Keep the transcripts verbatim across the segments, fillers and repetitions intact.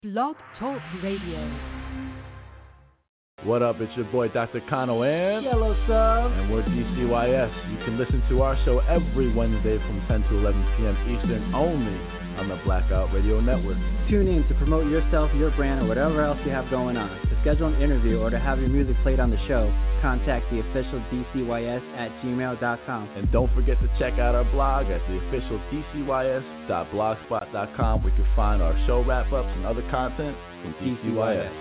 Blog Talk Radio. What up? It's your boy Doctor Kano and Yellow Sub, and we're D C Y S. You can listen to our show every Wednesday from ten to eleven p.m. Eastern only on the Blackout Radio Network. Tune in to promote yourself, your brand, or whatever else you have going on. To schedule an interview or to have your music played on the show, contact the official D C Y S at gmail dot com. And don't forget to check out our blog at the official D C Y S dot blogspot dot com, where you can find our show wrap-ups and other content from D C Y S.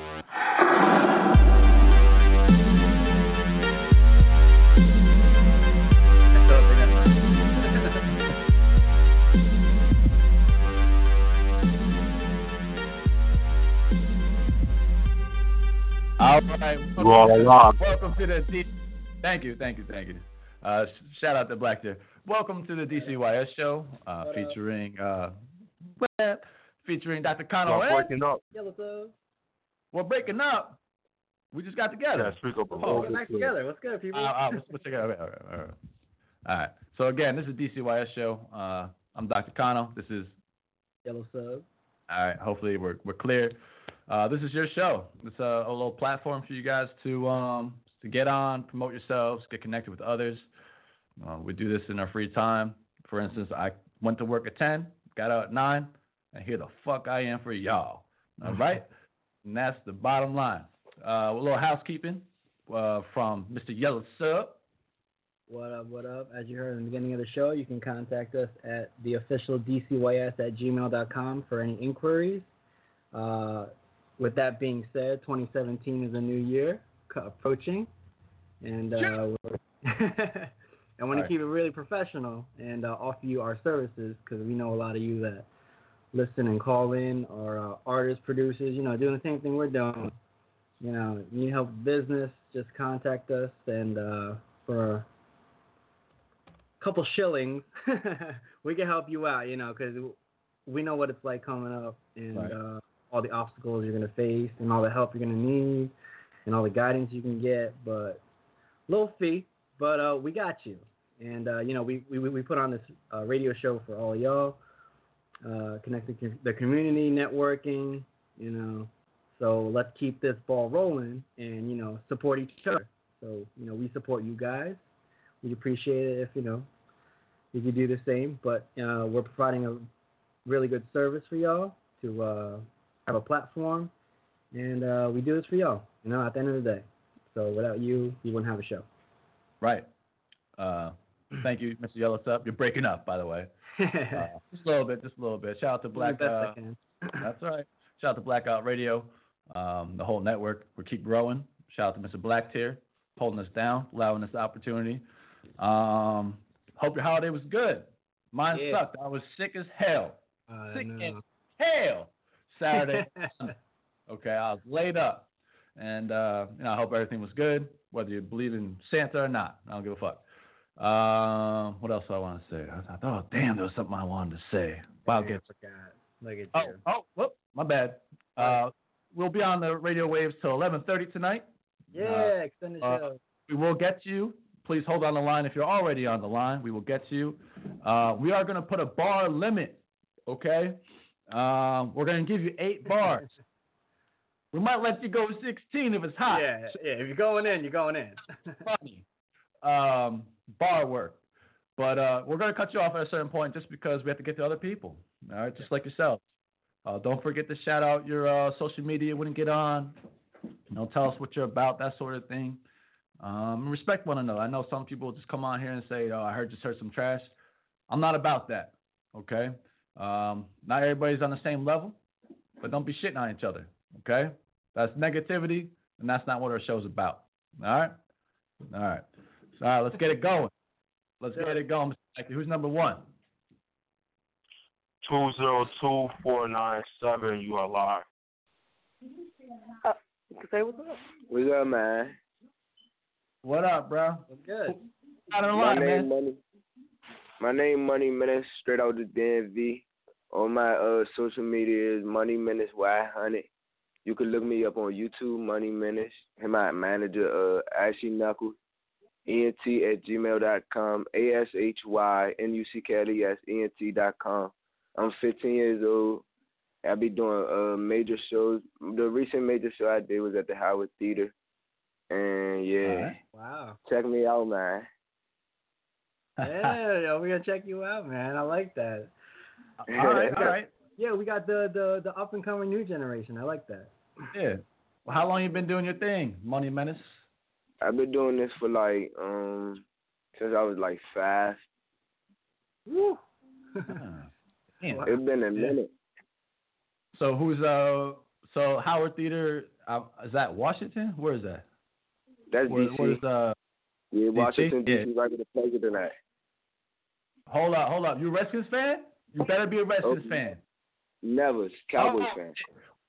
All right, welcome, welcome to the D. Thank you, thank you, thank you. Uh, shout out to Black there. Welcome to the D C Y S show, uh, featuring uh, featuring Doctor Kano. We're breaking up. We're breaking up. We just got together. Yeah, speak up. Oh, we're back together. What's good, people? Uh, uh, let's, let's check it out. All right, all right, all right. So again, this is D C Y S show. Uh, I'm Doctor Kano. This is Yellow Sub. All right. Hopefully we're we're clear. Uh, this is your show. It's a, a little platform for you guys to um, to get on, promote yourselves, get connected with others. Uh, we do this in our free time. For instance, I went to work at ten, got out at nine, and here the fuck I am for y'all. All right? And that's the bottom line. Uh, a little housekeeping uh, from Mister Yellow Sub. What up, what up? As you heard in the beginning of the show, you can contact us at the official D C Y S at gmail dot com for any inquiries. Uh, With that being said, twenty seventeen is a new year approaching, and uh, I want to keep it really professional and uh, offer you our services, because we know a lot of you that listen and call in are uh, artists, producers, you know, doing the same thing we're doing. You know, you need help with business, just contact us, and uh, for a couple shillings, we can help you out, you know, because we know what it's like coming up, and right. uh, all the obstacles you're going to face and all the help you're going to need and all the guidance you can get, but little fee, but uh, we got you. And, uh, you know, we, we we put on this uh, radio show for all y'all, uh, connecting the community, networking, you know, so let's keep this ball rolling and, you know, support each other. So, you know, we support you guys. We'd appreciate it if, you know, if you do the same, but uh, we're providing a really good service for y'all to uh, have a platform, and uh, we do this for y'all, you know, at the end of the day. So without you, we wouldn't have a show. Right. Uh, thank you, Mister Yellow Sub. You're breaking up, by the way. Uh, just a little bit, just a little bit. Shout out to Black. Uh, that's right. Shout out to Blackout Radio, um, the whole network. We keep growing. Shout out to Mister Black Tier, holding us down, allowing us the opportunity. Um, hope your holiday was good. Mine yeah. sucked. I was sick as hell. Uh, sick no. as hell. Saturday. Okay, I was laid up. And uh, you know, I hope everything was good, whether you believe in Santa or not. I don't give a fuck. Uh, what else do I want to say? I thought, oh, damn, there was something I wanted to say. Wow, get Look at oh, you. oh, whoop, my bad. Uh, we'll be on the radio waves till eleven thirty tonight. Yeah, uh, extended uh, show. We will get to you. Please hold on the line if you're already on the line. We will get to you. Uh, we are going to put a bar limit, okay? Um, we're going to give you eight bars. We might let you go sixteen if it's hot. Yeah, yeah. If you're going in, you're going in. Funny. Um, bar work. But uh, we're going to cut you off at a certain point just because we have to get to other people. All right, just like yourself. Uh, don't forget to shout out your uh, social media when you get on. You know, tell us what you're about, that sort of thing. Um, respect one another. I know some people just come on here and say, "Oh, I heard just heard some trash." I'm not about that. Okay. Um, not everybody's on the same level, but don't be shitting on each other, okay? That's negativity, and that's not what our show's about, all right? All right. So, all right, let's get it going. Let's get it going. Who's number one? two zero two, four nine seven, you are live. Uh, say what's up. What's up, man? What up, bro? What's good? Out of My line, name man. Money. My name Money Menace, straight out the D M V. On my uh, social media is Money Menace Y one hundred. You can look me up on YouTube, Money Menace. And my manager, uh, Ashy Knuckles, ent at gmail dot com, A S H Y N U C K L E S, ent dot com. I'm fifteen years old. I be doing uh major shows. The recent major show I did was at the Howard Theater, and yeah, right. Wow. check me out, man. Yeah, yo, we're gonna check you out, man. I like that. all right, all right. Yeah, we got the the the up and coming new generation. I like that. Yeah. Well, how long you been doing your thing, Money Menace? I've been doing this for like um since I was like five. Woo. Ah, damn. Wow. It's been a minute. So who's uh? So Howard Theater uh, is that Washington? Where is that? That's Where, D C. where's uh? Yeah, Washington D C, Yeah. right with the pleasure tonight. Hold up, hold up. You a Redskins fan? You better be a Redskins Okay. fan. Never. Cowboys Oh. fan.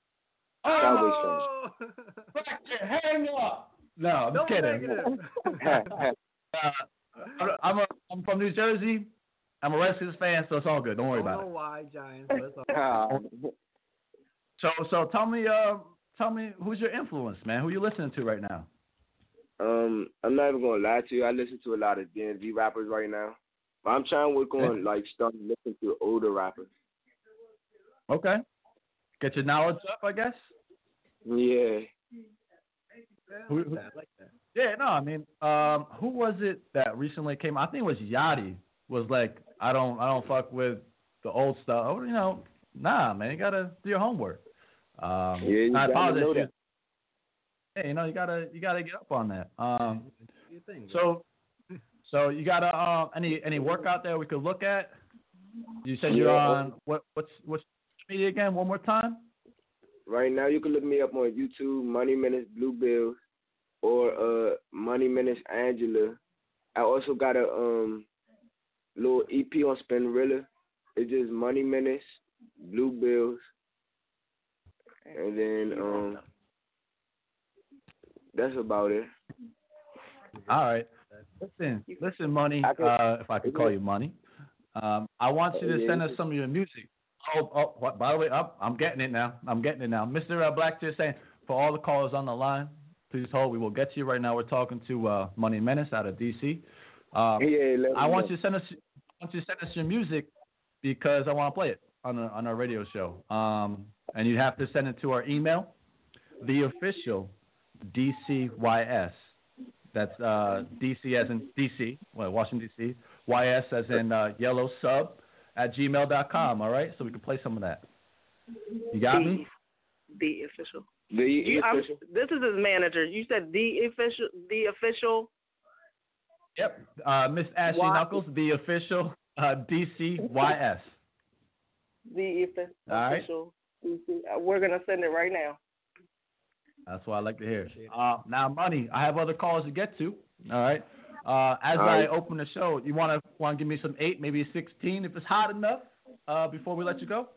Oh, Cowboys hang up. No, I'm Don't just make kidding. it. fan. Uh, I'm a, I'm from New Jersey. I'm a Redskins fan, so it's all good. Don't worry Don't about know it. why Giants. But it's all So, so tell me, uh, tell me who's your influence, man? Who you listening to right now? um, I'm not even gonna lie to you. I listen to a lot of D M V rappers right now, but I'm trying to work on like starting listening to older rappers. Okay. Get your knowledge up, I guess. Yeah. Who, who, I like that. yeah, no, I mean, um, who was it that recently came? I think it was Yachty. Was like, I don't, I don't fuck with the old stuff. Oh, you know, nah, man, you gotta do your homework. Um, Yeah, you I gotta apologize. know that. Hey, you know, you gotta, you gotta get up on that. Um, Do your thing, bro. so, so you got uh, um, any, any work out there we could look at? You said Yeah. you're on what, what's, what's media again? One more time. Right now, you can look me up on YouTube, Money Menace Blue Bills, or uh Money Menace Angela. I also got a um little E P on Spinrilla. It's just Money Menace Blue Bills, and then um that's about it. All right. Listen, listen, Money. I could- Uh, if I could call you Money, um, I want you to Yeah, send you us could- some of your music. Oh, oh, what, by the way, up, I'm getting it now. I'm getting it now. Mister Uh, Black just saying, for all the callers on the line, please hold. We will get to you right now. We're talking to uh, Money Menace out of D C. Um, Yeah, let I me want know. you to send us. I want you to send us your music because I want to play it on a, on our radio show. Um, and you have to send it to our email, the official D C Y S. That's uh, D C as in D C, well, Washington D C. Y S as in uh, yellow sub at gmail dot com. All right, so we can play some of that. You got me? The official. The You, I'm, official. this is his manager. You said the official. The official. Yep. Uh, Miss Ashley Y- Knuckles, the official uh, D C Y S. The offi- All right. official. Uh, We're gonna send it right now. That's what I like to hear. Uh, now, Money, I have other calls to get to. All right. Uh, as All I right. open the show, you want to want to give me some eight, maybe sixteen, if it's hot enough, uh, before we let you go.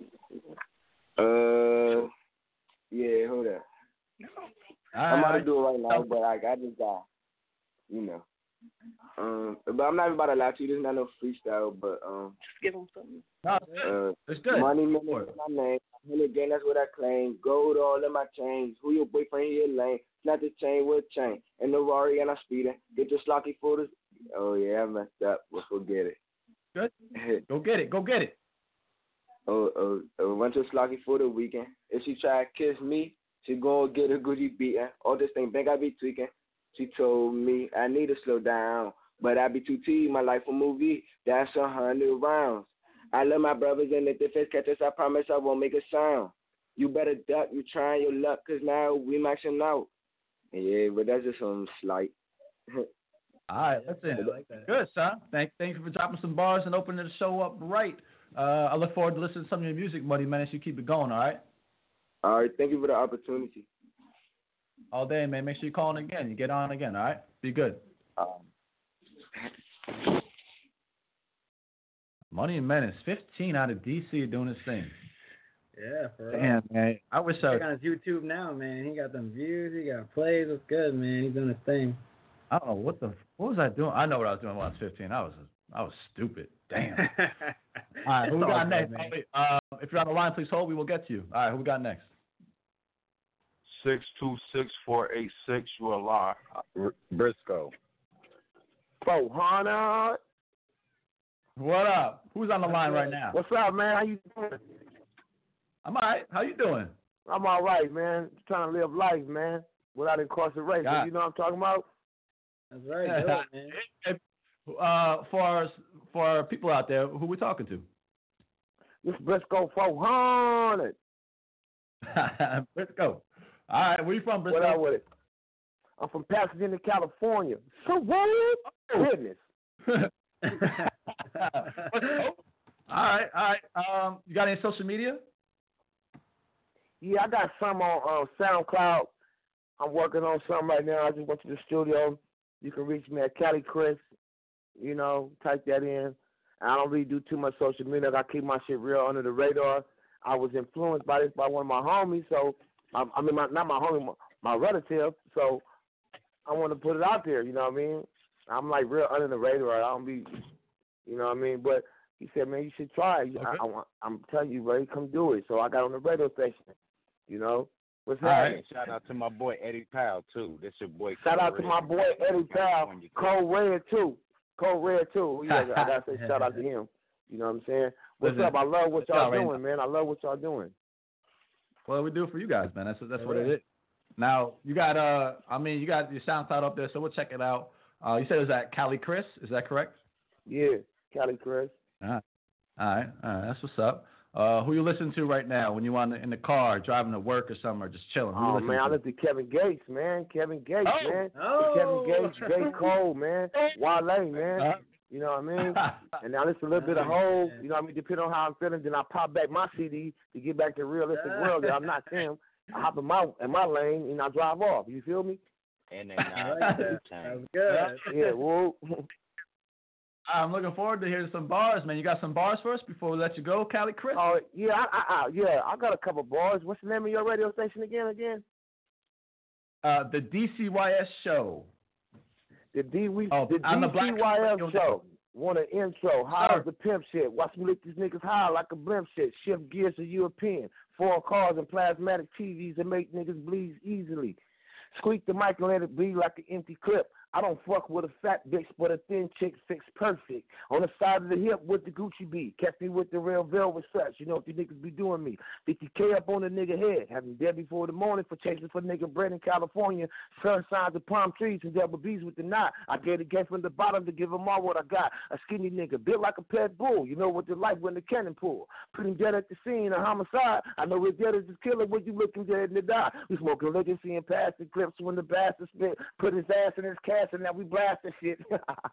Uh, yeah, hold up. All I'm about right. to do it right now, but like I just got, you know. Um, but I'm not even about to lie to you. This is not no freestyle, but um, Just give him something. No, it's good. uh, It's good. money minute is my name. Hundred again, that's what I claim. Gold all in my chains. Who your boyfriend? He a lame. Not the chain with chain. And the Rari and I'm speeding. Get your slocky photos. Oh yeah, I messed up. But forget it. Good. Go get it. Go get it. oh, oh, oh, went to slocky for the weekend. If she try to kiss me, she gonna get a Gucci beating. All this thing, think I be tweaking. She told me I need to slow down, but I be too T. My life a movie. That's a hundred rounds. I love my brothers, and if the fish catch us, I promise I won't make a sound. You better duck. You trying your luck, cause now we maxing out. Yeah, but that's just some slight. All right, that's it. I like that. Good, son. Thank, thank you for dropping some bars and opening the show up right. Uh, I look forward to listening to some of your music, Money Menace. You keep it going, all right? All right, thank you for the opportunity. All day, man. Make sure you call in again. You get on again, all right? Be good. Um, Money Menace, fifteen out of D C doing his thing. Yeah, for real. Damn, man. I wish I Check on his YouTube now, man. He got them views. He got plays. It's good, man. He's doing his thing. I don't know what the what was I doing. I know what I was doing when I was fifteen. I was I was stupid. Damn. All right, who we It's all got good, next? man. Oh, wait, uh, if you're on the line, please hold. We will get to you. All right, who we got next? Six two six four eight six. You are live. R- Briscoe. Four hundred. What up? Who's on the line right now? What's up, man? How you doing? I'm all right. How you doing? I'm all right, man. Trying to live life, man, without incarceration. God. You know what I'm talking about? That's right, do it, man. Uh, for our, for our people out there, who we talking to? This Briscoe four hundred. Briscoe. All right, where you from, Briscoe? What up with it? I'm from Pasadena, California. So what? Goodness. all right, all right. Um, you got any social media? Yeah, I got some on uh, SoundCloud. I'm working on something right now. I just went to the studio. You can reach me at Cali Chris. You know, type that in. I don't really do too much social media. I keep my shit real under the radar. I was influenced by this by one of my homies. So, I, I mean, my, not my homie, my, my relative. So, I want to put it out there. You know what I mean? I'm like real under the radar. I don't be, you know what I mean? But he said, man, you should try it. Okay. I, I, I'm telling you, buddy, come do it. So I got on the radio station. You know, what's that? Right. Shout out to my boy Eddie Powell too. That's your boy. Shout Cole out to Red. my boy Eddie Powell, Cole Red too. Cole Red too. Yeah, I gotta say shout out to him. You know what I'm saying? What's Listen, up? I love what y'all right doing, now. man. I love what y'all doing. Well, we do it for you guys, man. That's that's what it is. Now you got uh, I mean, you got your SoundCloud up there, so we'll check it out. Uh, you said it was at Cali Chris, is that correct? Yeah, Cali Chris. All right, all right, all right. That's what's up. Uh, who you listening to right now when you on in the car, driving to work or something, or just chilling? Who you Oh listening man, I to? listen to Kevin Gates, man. Kevin Gates, Oh. man. Oh. Kevin Gates, J. Cole, man. Wale, man. Uh, You know what I mean? And I listen a little bit of Hov. You know what I mean? Depending on how I'm feeling, then I pop back my C D to get back to the realistic world. That I'm not them. I hop in my in my lane and I drive off. You feel me? And then uh, That's good. Yeah. Whoa. I'm looking forward to hearing some bars, man. You got some bars for us before we let you go, Cali Chris? Oh yeah, I, I, I, yeah. I got a couple bars. What's the name of your radio station again? Again? Uh, the D C Y S show. The D we Oh, the on the D Black C Y F Radio show. Want an intro? High Sure. as the pimp shit. Watch me lick these niggas high like a blimp shit. Shift gears to European. Foreign cars and plasmatic T Vs that make niggas bleed easily. Squeak the mic and let it bleed like an empty clip. I don't fuck with a fat bitch, but a thin chick fixed perfect. On the side of the hip with the Gucci beat. Kept me with the real velvet such. You know what the niggas be doing me. fifty K up on the nigga head. Having dead before the morning for chasing for nigga bread in California. Sun signs of palm trees and double B's with the knot. I gave the game from the bottom to give them all what I got. A skinny nigga built like a pet bull. You know what the life when the cannon pull. Put him dead at the scene, a homicide. I know we're dead as a killer when you looking dead in the die. We smoking legacy and passing clips when the bastard spit. Put his ass in his cast and now we blast the shit.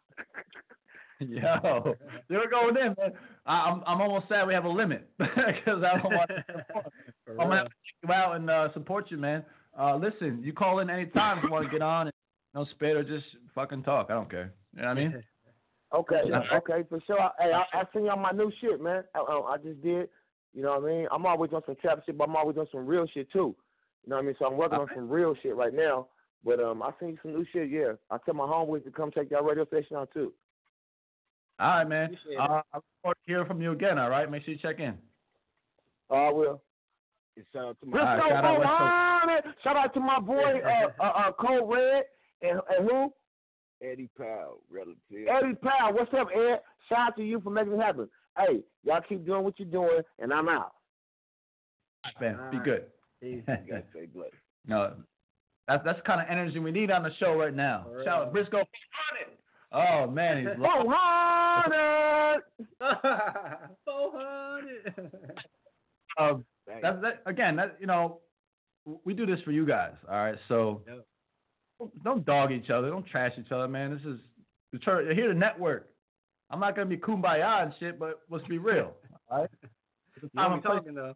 Yo, you're going in, man. I, I'm I'm almost sad we have a limit because I don't want. I'm gonna have to check you out and uh, support you, man. Uh, listen, you call in anytime if you want to get on and no spit or just fucking talk. I don't care. You know what I mean? Okay, okay, for sure. Hey, I, I seen y'all my new shit, man. I, I, I just did. You know what I mean? I'm always on some trap shit, but I'm always on some real shit too. You know what I mean? So I'm working on some real shit right now. But um, I seen some new shit. Yeah, I tell my homeboys to come check y'all radio station out too. All right, man. Uh, I look forward to hearing from you again. All right, make sure you check in. Oh, I will. Shout out to my All right, Shout, shout out, West out, shout out to my boy uh, uh, uh, Cole Red and, and who? Eddie Powell, relative. Eddie Powell. What's up, Ed? Shout out to you for making it happen. Hey, y'all keep doing what you're doing, and I'm out. Man, be good. Gotta say bless. No, that's that's the kind of energy we need on the show right now. For Shout out Briscoe. Oh man, he's four hundred. four hundred. um, that's that again. That you know, we do this for you guys. All right, so Yep. don't dog each other. Don't trash each other, man. This is the church. You're here to network. I'm not gonna be kumbaya and shit, but let's be real. All right. There's a time and place- talking though.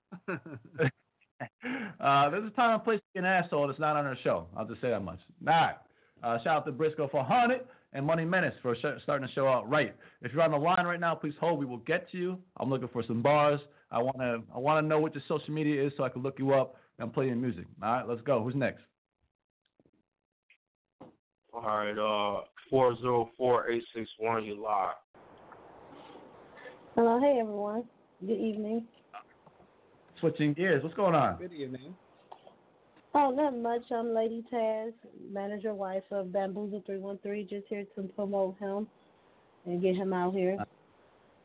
uh, there's a time and place to be an asshole that's not on our show. I'll just say that much. All right. Uh, shout out to Briscoe for one hundred and Money Menace for sh- starting the show out right. If you're on the line right now, please hold. We will get to you. I'm looking for some bars. I want to I want to know what your social media is so I can look you up and play your music. All right, let's go. Who's next? All right, uh, four zero four eight six one. You live. Hello, hey everyone. Good evening. Switching gears. What's going on? Good evening. Oh, not much. I'm Lady Taz, manager wife of Bamboozle three one three. Just here to promote him and get him out here.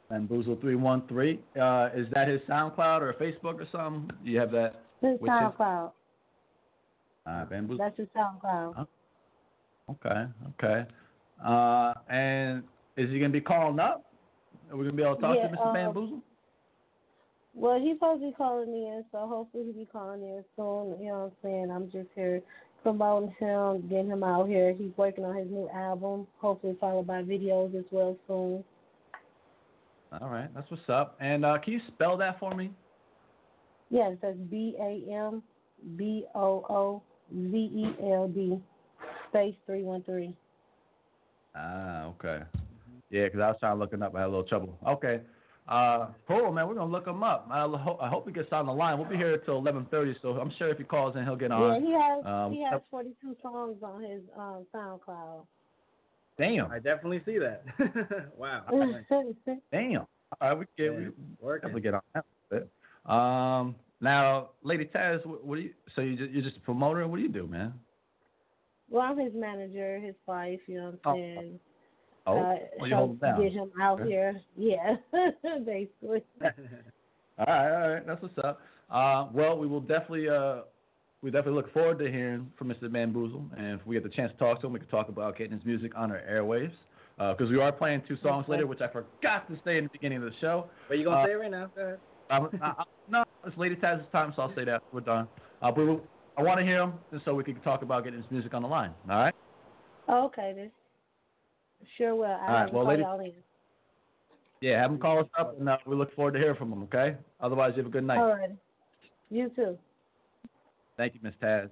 Bamboozle three one three. Uh, is that his SoundCloud or Facebook or something? Do you have that? His Which is- SoundCloud. Uh, Bamboozle. That's his SoundCloud. Huh? Okay, okay. Uh, and is he gonna be calling up? Are we gonna be able to talk Yeah, to Mister um, Bamboozle? Well, he's supposed to be calling in, so hopefully he'll be calling in soon. You know what I'm saying? I'm just here promoting him, getting him out here. He's working on his new album, hopefully followed by videos as well soon. All right, that's what's up. And uh, can you spell that for me? Yes, that's B A M B O O Z E L D space three one three. Ah, okay. Yeah, because I was trying to look him up. I had a little trouble. Okay. Uh, cool, man. We're going to look him up. I, ho- I hope he gets on the line. We'll be here until eleven thirty, so I'm sure if he calls in, he'll get Yeah, on. he has Um, he has forty-two songs on his um, SoundCloud. Damn. I definitely see that. Wow. Damn. All right, we get Yeah, we working. definitely get on that a bit. Um, now, Lady Taz, what, what do you? So you just, you're just a promoter? What do you do, man? Well, I'm his manager, his wife. You know what I'm saying? Oh, uh, well, you hold him down. Get him out Okay. here. Yeah, basically. All right, all right, that's what's up. Uh, well, we will definitely, uh, we definitely look forward to hearing from Mister Bamboozle, and if we get the chance to talk to him, we can talk about getting his music on our airwaves. Because we are playing two songs Okay. later, which I forgot to say in the beginning of the show. But you gonna Uh, say it right now? Go ahead. Um, I, I, no, it's Lady Taz's time, so I'll say that. We're done. Uh, but we, I want to hear him, and so we can talk about getting his music on the line. All right? Okay, then. Sure will. I'll All right, have to well, call lady- y'all in. Yeah, have him call us up, and uh, we look forward to hearing from him, okay? Otherwise, you have a good night. All right. You too. Thank you, Miss Taz.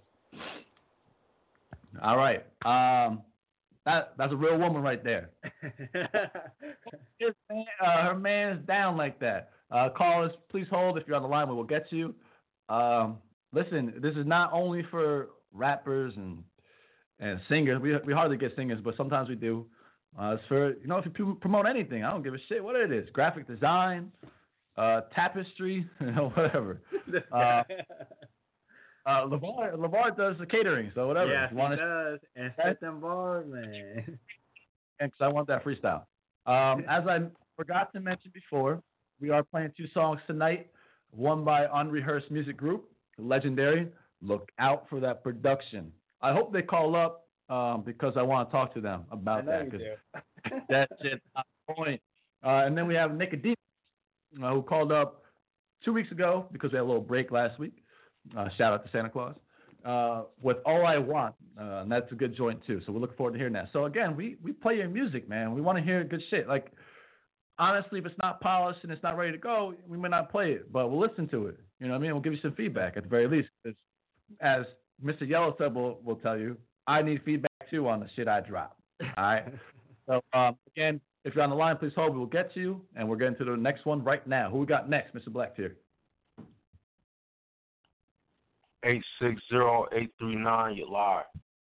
All right. Um, that That's a real woman right there. His man, uh, her man's down like that. Uh, call us. Please hold. If you're on the line, we will get to you. Um, listen, this is not only for rappers and and singers. We we hardly get singers, but sometimes we do. Uh, it's for, you know, if you promote anything, I don't give a shit what it is. Graphic design, uh, tapestry, you know, whatever. Uh, uh, LeVar, LeVar does the catering, so whatever. Yes, If you he wanna- does. And set them bars, man. because I want that freestyle. Um, as I forgot to mention before, we are playing two songs tonight, one by Unrehearsed Music Group, legendary. Look out for that production. I hope they call up um, because I want to talk to them about I know that. you 'cause do. that shit's on point. Uh, and then we have Nicodemus, uh, who called up two weeks ago because we had a little break last week. Uh, shout out to Santa Claus. Uh, with All I Want, uh, and that's a good joint too. So we're looking forward to hearing that. So again, we, we play your music, man. We want to hear good shit. Like, honestly, if it's not polished and it's not ready to go, we may not play it, but we'll listen to it. You know what I mean? We'll give you some feedback at the very least. It's, as Mister Yellowtub will, will tell you, I need feedback too on the shit I drop. All right. So um, again, if you're on the line, please hold. We will get to you, and we're getting to the next one right now. Who we got next, Mister Blackbeard? eight six zero, eight three nine, you're live.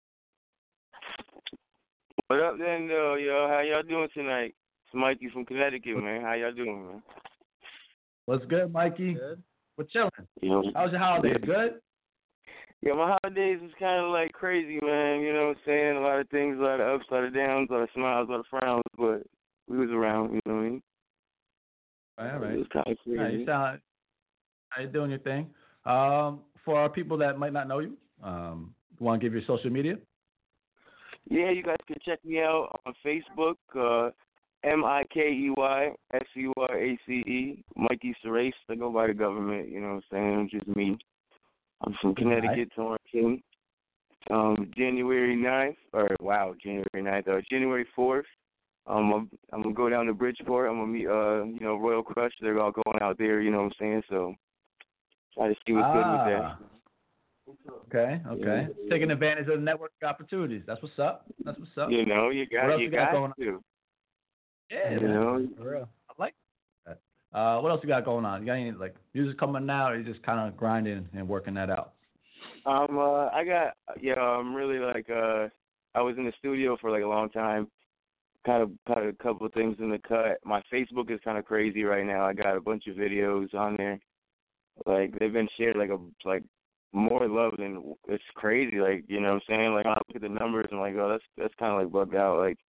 What up, then, though, yo? How y'all doing tonight? It's Mikey from Connecticut, man. How y'all doing, man? What's good, Mikey? Good. We're chilling. Yo. How's your holiday? Good? Yeah, my holidays was kind of like crazy, man. You know what I'm saying? A lot of things, a lot of ups, a lot of downs, a lot of smiles, a lot of frowns, but we was around, you know what I mean? All right, all It right. was kind of All right, crazy. you sound, how you doing your thing? Um, for our people that might not know you, um, you want to give your social media? Yeah, you guys can check me out on Facebook, uh, M I K E Y S U R A C E, Mikey Serace. I go by the government, you know what I'm saying? I'm just me. I'm from Connecticut, Torrance King. Um, January ninth, or wow, January ninth, uh, January fourth, um, I'm, I'm going to go down to Bridgeport. I'm going to meet, uh, you know, Royal Crush. They're all going out there, you know what I'm saying? So try to see what's good with that. Ah. Okay, okay. Yeah. Taking advantage of the network opportunities. That's what's up. That's what's up. You know, you What got, else you you got got going on? to. Yeah, You man. know, For real. I like that. Uh, what else you got going on? You got any like music coming out, or you just kind of grinding and working that out? Um, uh, I got, yeah, I'm really like, uh, I was in the studio for like a long time. Kind of cut a couple of things in the cut. My Facebook is kind of crazy right now. I got a bunch of videos on there. Like they've been shared like a like more love than it's crazy. Like you know what I'm saying. Like I look at the numbers and I'm like, oh, that's that's kind of like bugged out. Like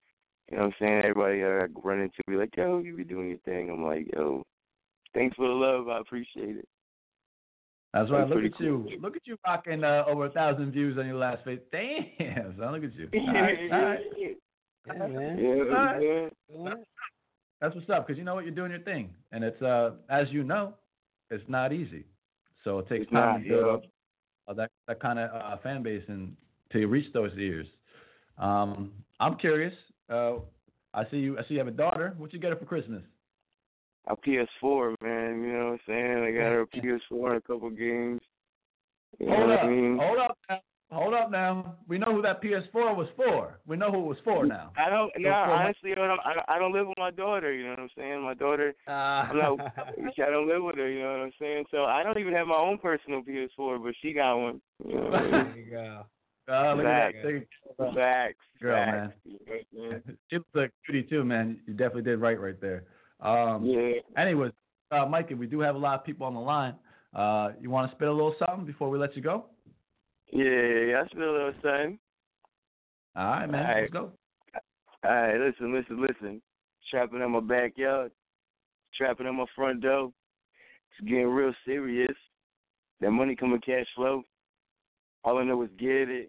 You know what I'm saying? Everybody uh, run into me like, yo, you be doing your thing. I'm like, yo, thanks for the love. I appreciate it. That's right. That's Look pretty at you. cool. Look at you rocking uh, over a thousand views on your last face. Damn, son, look at you. All right, all right. Yeah, man. Yeah, All right. yeah. Yeah. That's what's up, because you know what, you're doing your thing, and it's uh, as you know, it's not easy. So it takes It's time not, to build yeah. up uh, that that kind of uh, fan base and to reach those ears. Um, I'm curious. Uh, I see you. I see you have a daughter. What you get her for Christmas? A P S four, man. You know what I'm saying? I got her a P S four and a couple games. You know Hold what up. I mean? Hold up now. Hold up now. We know who that P S four was for. We know who it was for now. I don't. So No, for my- honestly, I don't. I, I don't live with my daughter. You know what I'm saying? My daughter. Uh, I'm not. I don't live with her. You know what I'm saying? So I don't even have my own personal P S four, but she got one. You know what I mean? there you go. Uh, look Facts. at that. Look at Facts. Girl, Facts. man. You know what I'm saying? She looks like a cutie too, man. You definitely did right right there. Um, Yeah. Anyways, uh, Mikey, we do have a lot of people on the line. Uh, you want to spit a little something before we let you go? Yeah, yeah, yeah. I spit a little something. All right, man. All right. Let's go. All right, listen, listen, listen. Trapping in my backyard, trapping in my front door. It's getting real serious. That money coming cash flow. All I know is get it.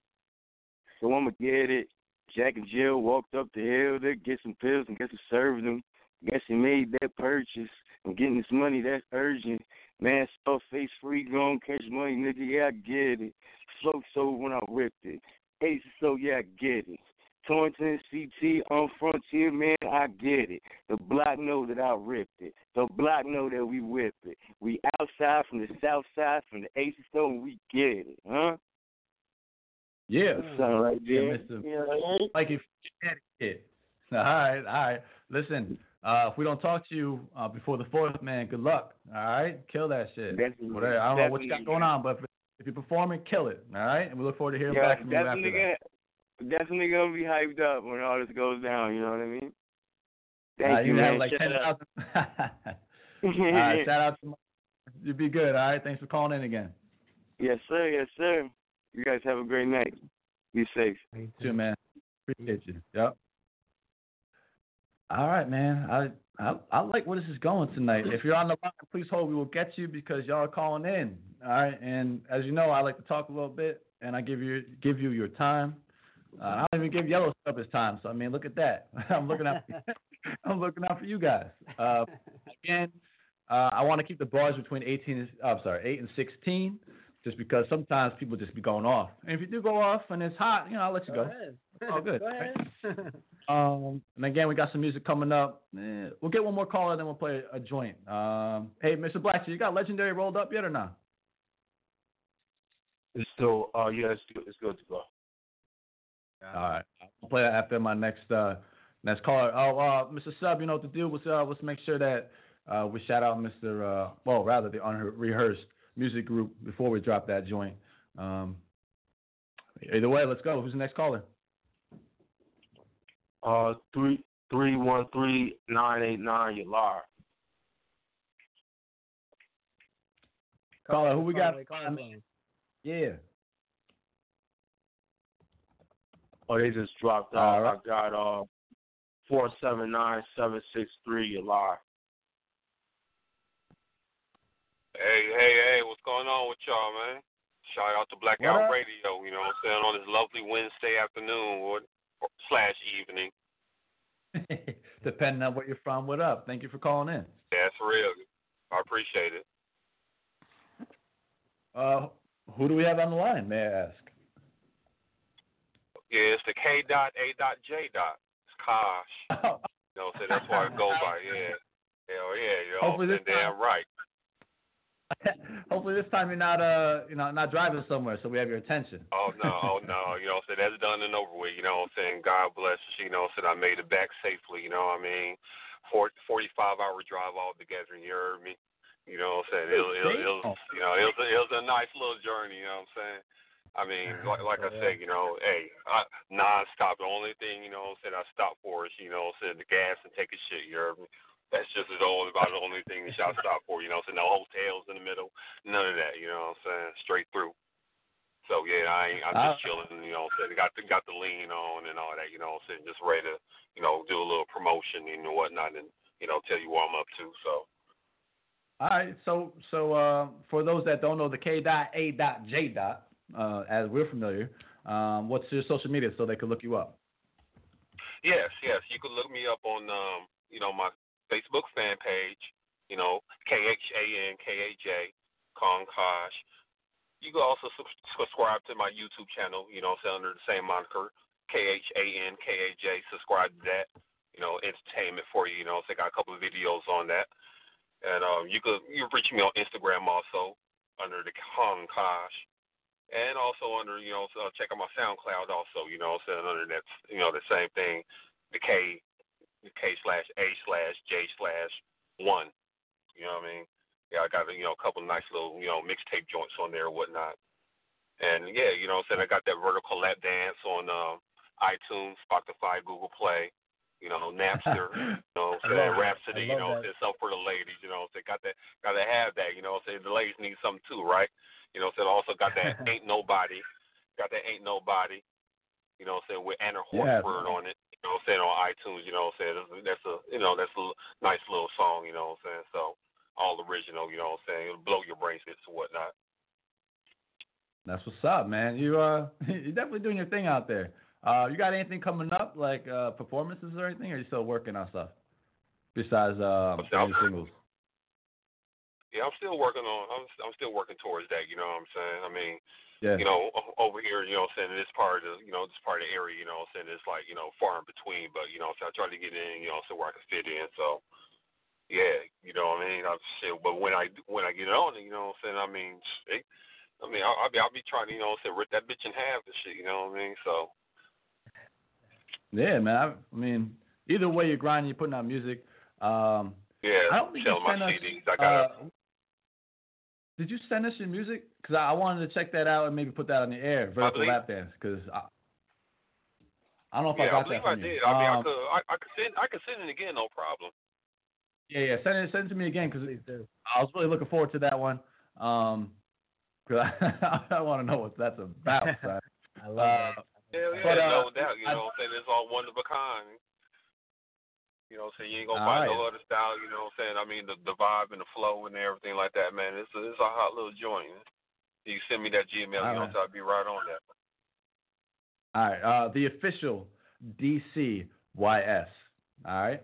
So I'ma get it. Jack and Jill walked up the hill to get some pills and guess who served them. Guess he made that purchase. I'm getting this money, that's urgent. Man, so face free, gon' catch money, nigga, yeah, I get it. Flow so when I ripped it. Ace so yeah, I get it. Torrington, C T, on Frontier, man, I get it. The block know that I ripped it. The block know that we whip it. We outside from the south side, from the Ace Stone, we get it, huh? Yeah. Something like Yeah, that. Mister You know what I mean? Mikey, Connecticut. All right, all right. Listen, uh, if we don't talk to you uh, before the fourth, man, good luck. All right, kill that shit. Definitely. Whatever. I don't know what you got Definitely. going on, but if, if you're performing, kill it. All right, and we look forward to hearing Yeah, back from you after definitely that. gonna, definitely gonna be hyped up when all this goes down. You know what I mean? Uh, Thank you you, have man. like Shut ten up. thousand. All right, shout out to Mike. You be good. All right, thanks for calling in again. Yes, sir. Yes, sir. You guys have a great night. Be safe. You too, man. Appreciate you. Yep. All right, man. I, I I like where this is going tonight. If you're on the line, please hold. We will get you because y'all are calling in. All right. And as you know, I like to talk a little bit, and I give you give you your time. Uh, I don't even give Yellow Stuff his time. So I mean, look at that. I'm looking out. For, I'm looking out for you guys. Uh, again, uh, I want to keep the bars between eighteen. And, oh, I'm sorry, eight and sixteen. Just because sometimes people just be going off. And if you do go off and it's hot, you know, I'll let you Go go. ahead. Oh, good. Go ahead. Um, and again, we got some music coming up. Eh, we'll get one more caller, then we'll play a joint. Um, hey, Mister Black, you got Legendary rolled up yet or not? It's still, uh, yeah, it's good, it's good to go. All right, I'll play that after my next uh, next caller. Oh, uh, Mister Sub, you know what to do. Let's uh, let's make sure that uh, we shout out Mister Uh, well, rather the unrehearsed music group before we drop that joint. Um, either way, let's go. Who's the next caller? Uh, three three one three nine eight nine. You liar. Caller, who we got? Caller, caller, caller. Yeah. Oh, they just dropped All out. right. I got uh four seven nine seven six three. You liar. Hey, hey, hey, what's going on with y'all, man? Shout out to Blackout Radio, you know what I'm saying, on this lovely Wednesday afternoon or, or slash evening. Depending on where you're from, what up? Thank you for calling in. Yeah, it's real. I appreciate it. Uh, who do we have on the line, may I ask? Yeah, it's the K dot A dot J dot. It's Kosh. Oh. You know what I'm saying? That's what I go by, yeah. Hell yeah, you know Hopefully what I'm this saying? Damn right. Hopefully this time you're not uh you know not driving somewhere, so we have your attention. Oh no, oh no, you know what I'm saying? That's done and over with, you know what I'm saying? God bless you, you know what I'm saying? I made it back safely, you know what I mean? forty-five hour drive all together, and you heard me. You know what I'm saying? It, it, it, it was, you know, it was, it was a nice little journey, you know what I'm saying? I mean, like, like I said, you know, hey, I, non-stop. The only thing, you know what I'm saying, I stop for is, you know what I'm saying, the gas and take a shit, you heard me? That's just the only, about the only thing that y'all stop for, you know what I'm saying? No hotels in the middle, none of that, you know what I'm saying? Straight through. So, yeah, I ain't, I'm just chilling, you know what what I'm saying, got the got the lean on and all that, you know what I'm saying, just ready to, you know, do a little promotion and whatnot and, you know, tell you what I'm up to. So all right, so so uh, for those that don't know the K dot A dot J dot, uh, as we're familiar, um, what's your social media so they can look you up? Yes, yes, you can look me up on um, you know, my Facebook fan page, you know, K H A N K A J, Kong Kosh. You can also sub- subscribe to my YouTube channel, you know, so under the same moniker, K H A N K A J. Subscribe to that, you know, entertainment for you, you know, so I got a couple of videos on that. And um, you could you reach me on Instagram also under the Kong Kosh. And also under, you know, so check out my SoundCloud also, you know, so under that, you know, the same thing, the K, the K slash A slash J slash one, you know what I mean? Yeah, I got, you know, a couple of nice little, you know, mixtape joints on there or whatnot. And, yeah, you know what I'm saying, I got that vertical lap dance on um, iTunes, Spotify, Google Play, you know, Napster, you know what I'm saying, Rhapsody, you know, it's up for the ladies, you know what I'm saying, got that, got to have that, you know what I'm saying, the ladies need something too, right? You know what I'm saying, also got that Ain't Nobody, got that Ain't Nobody, you know what I'm saying, with Anna Horsford on it, you know what I'm saying, on iTunes, you know what I'm saying, that's a, you know, that's a nice little song, you know what I'm saying, so. All original, you know what I'm saying? It'll blow your brains and whatnot. That's what's up, man. You uh, you're definitely doing your thing out there. Uh, you got anything coming up, like uh, performances or anything, or are you still working on stuff besides uh, I'm new singles? Yeah, I'm still working on. I'm I'm still working towards that. You know what I'm saying? I mean, yeah. you know, over here, you know what I'm saying, in this part of the, you know, this part of the area, you know what I'm saying, it's like, you know, far in between, but you know, so I try to get in, you know, so where I can fit in. So. Yeah, you know what I mean. I'm shit, but when I when I get on it, you know what I'm saying. I mean, it, I mean, I'll, I'll be I'll be trying to, you know, say rip that bitch in half and shit. You know what I mean? So. Yeah, man. I, I mean, either way you're grinding, you're putting out music. Um, yeah. I don't think you my sent us. C Ds. I got. Uh, did you send us your music? Because I, I wanted to check that out and maybe put that on the air, vertical lap dance. Because I, I don't know if yeah, I got I believe that from I did. you. I mean, um, I could I, I could send I could send it again, no problem. Yeah, yeah. Send it, send it to me again because I was really looking forward to that one. Um, cause I, I want to know what that's about. So. I love uh, that. Yeah, yeah, but, uh, no doubt. You know what I'm saying? It's all one of a kind. You know what I'm saying? You ain't gonna all find right. no other style. You know what I'm saying? I mean, the the vibe and the flow and everything like that, man. It's a, it's a hot little joint. You send me that Gmail, all you know, right. so I'll be right on that. All right. Uh, the official D C Y S. All right.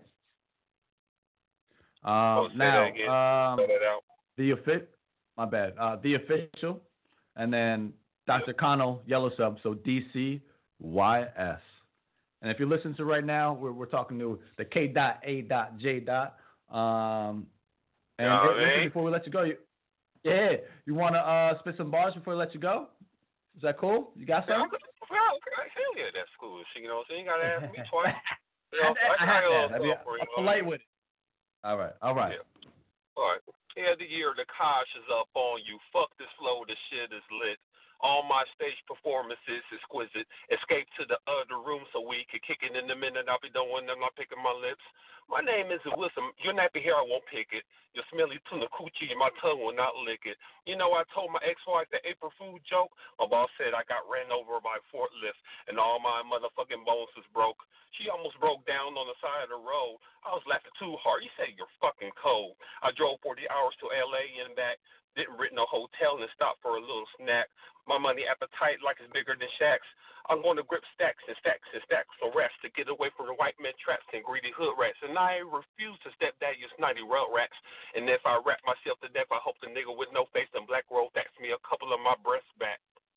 Um, oh, say now, that again. um, Say that out. the offi- my bad. Uh, the official, and then Doctor Connell Yellow Sub. So D C Y S. And if you're listening to right now, we're we're talking to the K dot A dot J dot. Um, and Yeah, it, man. before we let you go, you, yeah, you want to uh, spit some bars before we let you go? Is that cool? You got Yeah, something? well, hell yeah, that's cool. You know what I'm saying? You gotta ask me twice. You know, I, I, I had that. I mean, for you, I'm polite with it. All right, all right. Yeah. All right. Yeah, the year the Kosh is up on you. Fuck this flow, the shit is lit. All my stage performances exquisite. Escape to the other room so we can kick it in a minute. I'll be done when I'm not picking my lips. My name is Wilson. Your nappy hair, I won't pick it. Your smelly tuna coochie, my tongue will not lick it. You know, I told my ex-wife the April Fool joke. My boss said I got ran over by a forklift and all my motherfucking bones was broke. She almost broke down on the side of the road. I was laughing too hard. You say you're fucking cold. I drove forty hours to L A and back. Didn't rent no hotel and stopped for a little snack. My money appetite like it's bigger than Shaq's. I'm going to grip stacks and stacks and stacks of rats to get away from the white man traps and greedy hood rats. And I refuse to step down your snotty rail rats. And if I rap myself to death, I hope the nigga with no face and black roll backs me a couple of my breasts back.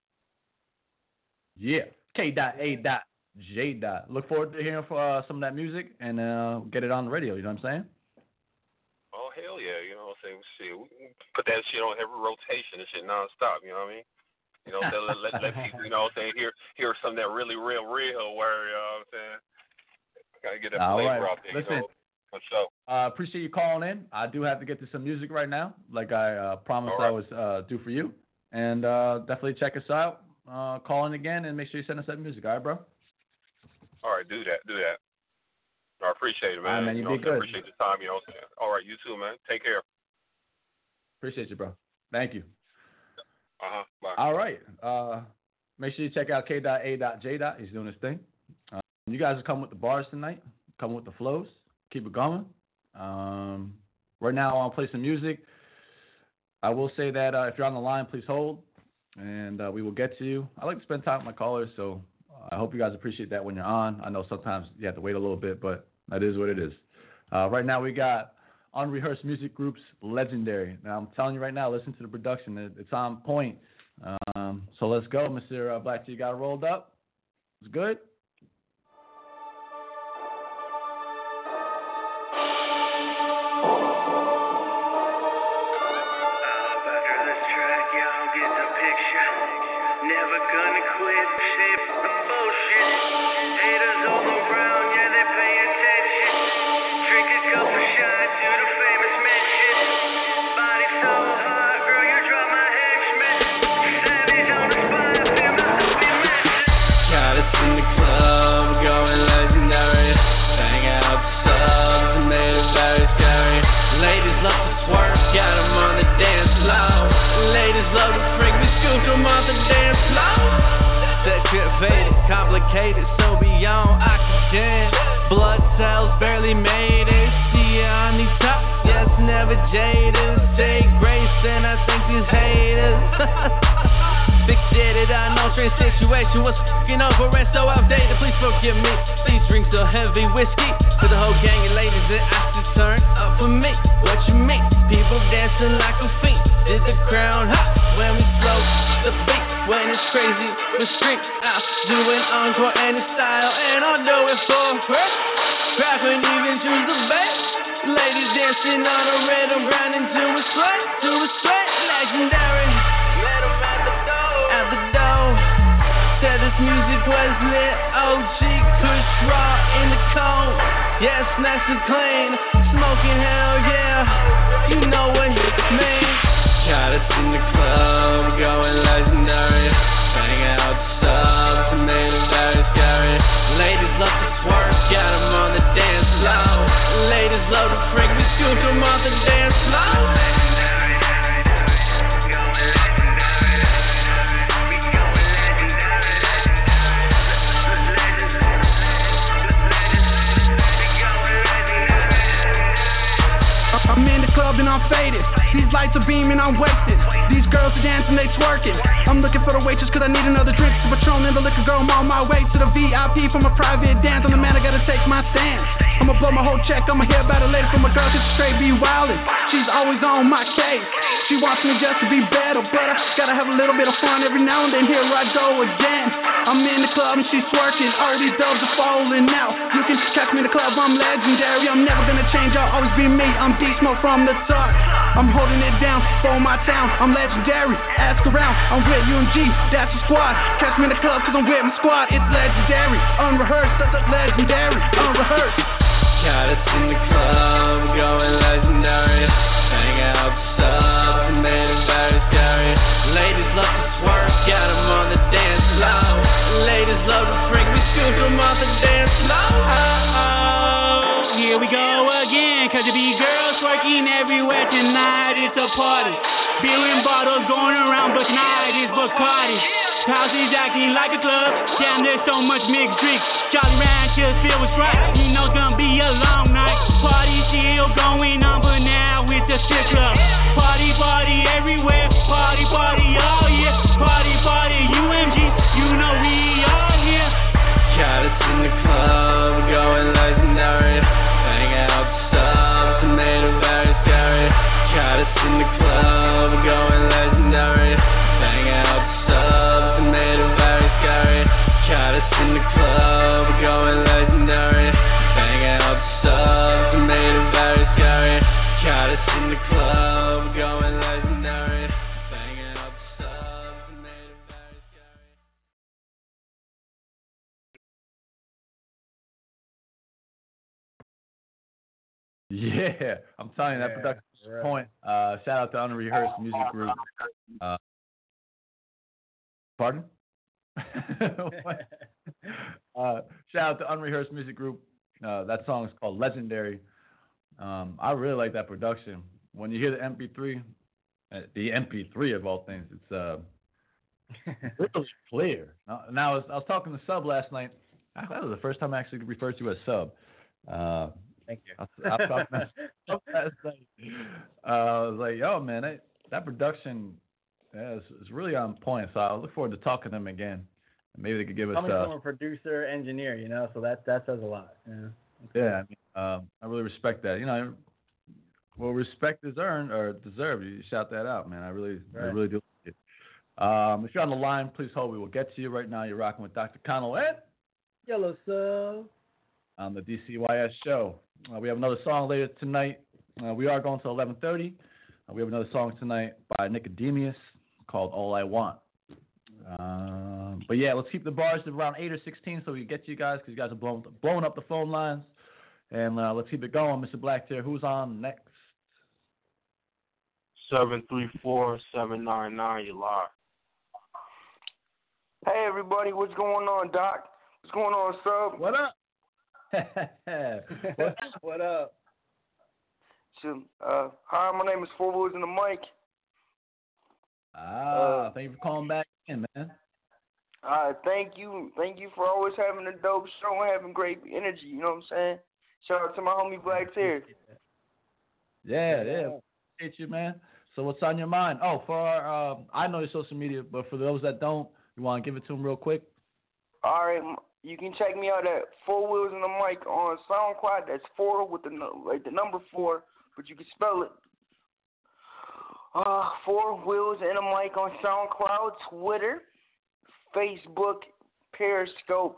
Yeah. K dot A dot J dot. Look forward to hearing for, uh, some of that music and uh, get it on the radio. You know what I'm saying? Oh, hell yeah. You know what I'm saying? Shit, we can put that shit on every rotation and shit nonstop. You know what I mean? You know what I'm saying? Let, let, let people, you know what I'm saying, hear, hear something that really real, real where, you know what I'm saying? Gotta get that All flavor right. out there, Listen, you know? For sure. Uh, appreciate you calling in. I do have to get to some music right now, like I uh, promised right. I was uh, do for you. And uh, definitely check us out. Uh, call in again and make sure you send us that music. All right, bro? All right, do that, do that. I appreciate it, man. All right, man, you you know, be good. I appreciate the time, you know what I'm saying? All right, you too, man. Take care. Appreciate you, bro. Thank you. Uh-huh. Bye. All right. Uh, make sure you check out K A J. He's doing his thing. Uh, you guys are coming with the bars tonight, coming with the flows. Keep it going. Um, right now, I want to play some music. I will say that uh, if you're on the line, please hold, and uh, we will get to you. I like to spend time with my callers, so I hope you guys appreciate that when you're on. I know sometimes you have to wait a little bit, but that is what it is. Uh, right now, we got Unrehearsed Music Group's Legendary. Now, I'm telling you right now, listen to the production. It, it's on point. Um, so let's go, Mister Uh, Black T. You got it rolled up? It's good? Never gonna quit, shit, the bullshit. Haters all around, yeah, they pay attention. Drink a couple shots to the famous mention. Body so hot, girl, you drop my henchman. Savage on the spot, feel my happy mention. Got us in the club, going legendary. Bang out the subs and made it very scary. Ladies love to twerk, got them on the dance floor. Ladies love to freak, we scoop them off the dance floor. Faded, complicated, so beyond oxygen. Blood cells barely made it. See ya on these tops, yes, never jaded. Stay grace, and I think these haters fixated on no strange situation. Was fucking over and so outdated. Please forgive me. These drinks are heavy whiskey. For the whole gang of ladies that I should turn up for me. What you mean? People dancing like a fiend. Did the crown hop when we slow the beat? When it's crazy, with street out, doing encore any style, and I'll do it for free. Crowd couldn't even choose the bass. Ladies dancing on a rhythm, grinding to a sweat, to a sweat, legendary. Met 'em at the door, at the door. Said this music was lit. O G, Kush Raw in the cone. Yes, nice and clean, smoking hell yeah. You know what it means. Got us in the club, going legendary. Bang out the subs and made it very scary. Ladies love to twerk, got them on the dance floor. Ladies love to freak, we scoop them off the dance floor. I'm in the club and I'm faded. These lights are beaming, I'm wasted. These girls are dancing, they twerking. I'm looking for the waitress cause I need another drink. Some Patron and the liquor girl, I'm on my way to the V I P from a private dance. I'm the man, I gotta take my stand. I'ma blow my whole check, I'ma hear about it later from a girl cause she straight be wildin'. She's always on my case. She wants me just to be better, but I gotta have a little bit of fun every now and then. Here I go again. I'm in the club and she's twerking. All these dubs are falling out. You can catch me in the club, I'm legendary. I'm never gonna change, I'll always be me. I'm D-Smoke from the start. I'm holding it down for my town. I'm legendary, ask around. I'm with U M G, that's the squad. Catch me in the club cause I'm with my squad. It's legendary, unrehearsed, that's legendary, unrehearsed. Got us in the club, going legendary. Hang out the subs and made it very scary. Ladies love to twerk, got them on the dance floor. Ladies love to freak, we scoop them off the dance floor. Oh, here we go again, cause you be girls twerking everywhere tonight. It's a party. Beer and bottles going around, but tonight is Bacardi. House is acting like a club. Damn, there's so much mixed drinks. Jolly Ranchers filled with Sprite. You know it's gonna be a long night. Party still going on, but now it's a strip club. Party, party everywhere. Party, party all year. Party, party U M G. You know we all here. Got us in the club, going legendary. Hang out the subs and made it very scary. Got us in the club, going legendary. Hang out the subs and made it very scary. Got us in the club, going legendary. Hang out the subs and made it very scary. Got us in the club, going legendary. Hang out the subs and made it very scary. Yeah, I'm telling you, that Yeah, production right. point. Uh, shout out to Unrehearsed Music Group. Uh, pardon? uh, shout out to Unrehearsed Music Group. Uh, that song is called Legendary. Um, I really like that production. When you hear the M P three, uh, the M P three of all things, it's uh, Really clear. Now, now I, was, I was talking to Sub last night. That was the first time I actually referred to you as Sub. Uh, Thank you. I, I was talking to Sub last night. Uh, I was like, yo, man, that, that production yeah, is, is really on point. So I look forward to talking to them again. Maybe they could give us Coming uh, from a producer, engineer, you know, so that that says a lot. Yeah. Yeah, I mean, um, I really respect that. You know, well, respect is earned or deserved. You shout that out, man. I really, I Right. really do. Like it. Um, if you're on the line, please hold. We will get to you right now. You're rocking with Doctor Connell Ed Yellow Sub on the D C Y S show. Uh, we have another song later tonight. Uh, we are going to eleven thirty. Uh, we have another song tonight by Nicodemus called All I Want. Um, but yeah, let's keep the bars to around eight or sixteen so we can get to you guys because you guys are blowing, blowing up the phone lines. And uh, let's keep it going, Mister Blacktear. Who's on next? seven three four, seven nine nine, you live. Hey, everybody. What's going on, Doc? What's going on, Sub? What up? what, what up? So, uh, hi, my name is Four Wheels in the Mic. Ah, thank you for calling back in, man. Uh, thank you. Thank you for always having a dope show and having great energy. You know what I'm saying? Shout out to my homie Blacktear. Yeah, yeah. Appreciate you, man. So what's on your mind? Oh, for our, uh, I know your social media, but for those that don't, you want to give it to them real quick? All right, you can check me out at Four Wheels in the Mic on SoundCloud. That's four with the like the number four, but you can spell it. Uh, Four Wheels in a Mic on SoundCloud, Twitter, Facebook, Periscope.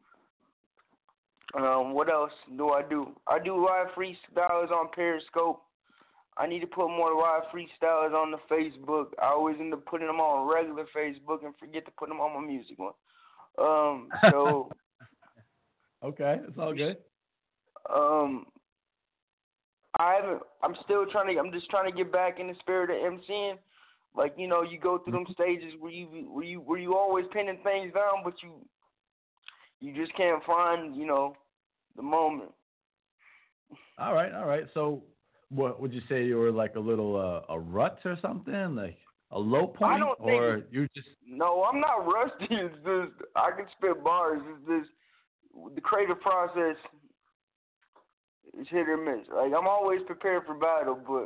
Um, what else do I do? I do live freestyles on Periscope. I need to put more live freestyles on the Facebook. I always end up putting them on regular Facebook and forget to put them on my music one. Um, so. Okay, it's all good. Um, I haven't. I'm still trying to. I'm just trying to get back in the spirit of MCing. Like, you know, you go through them stages where you where you where you always pinning things down, but you you just can't find, you know, the moment. All right, all right. So, what would you say you were like a little uh, a rut or something, like a low point, I don't think or it's- you just? No, I'm not rusty. It's just I can spit bars. It's just the creative process is hit or miss. Like, I'm always prepared for battle, but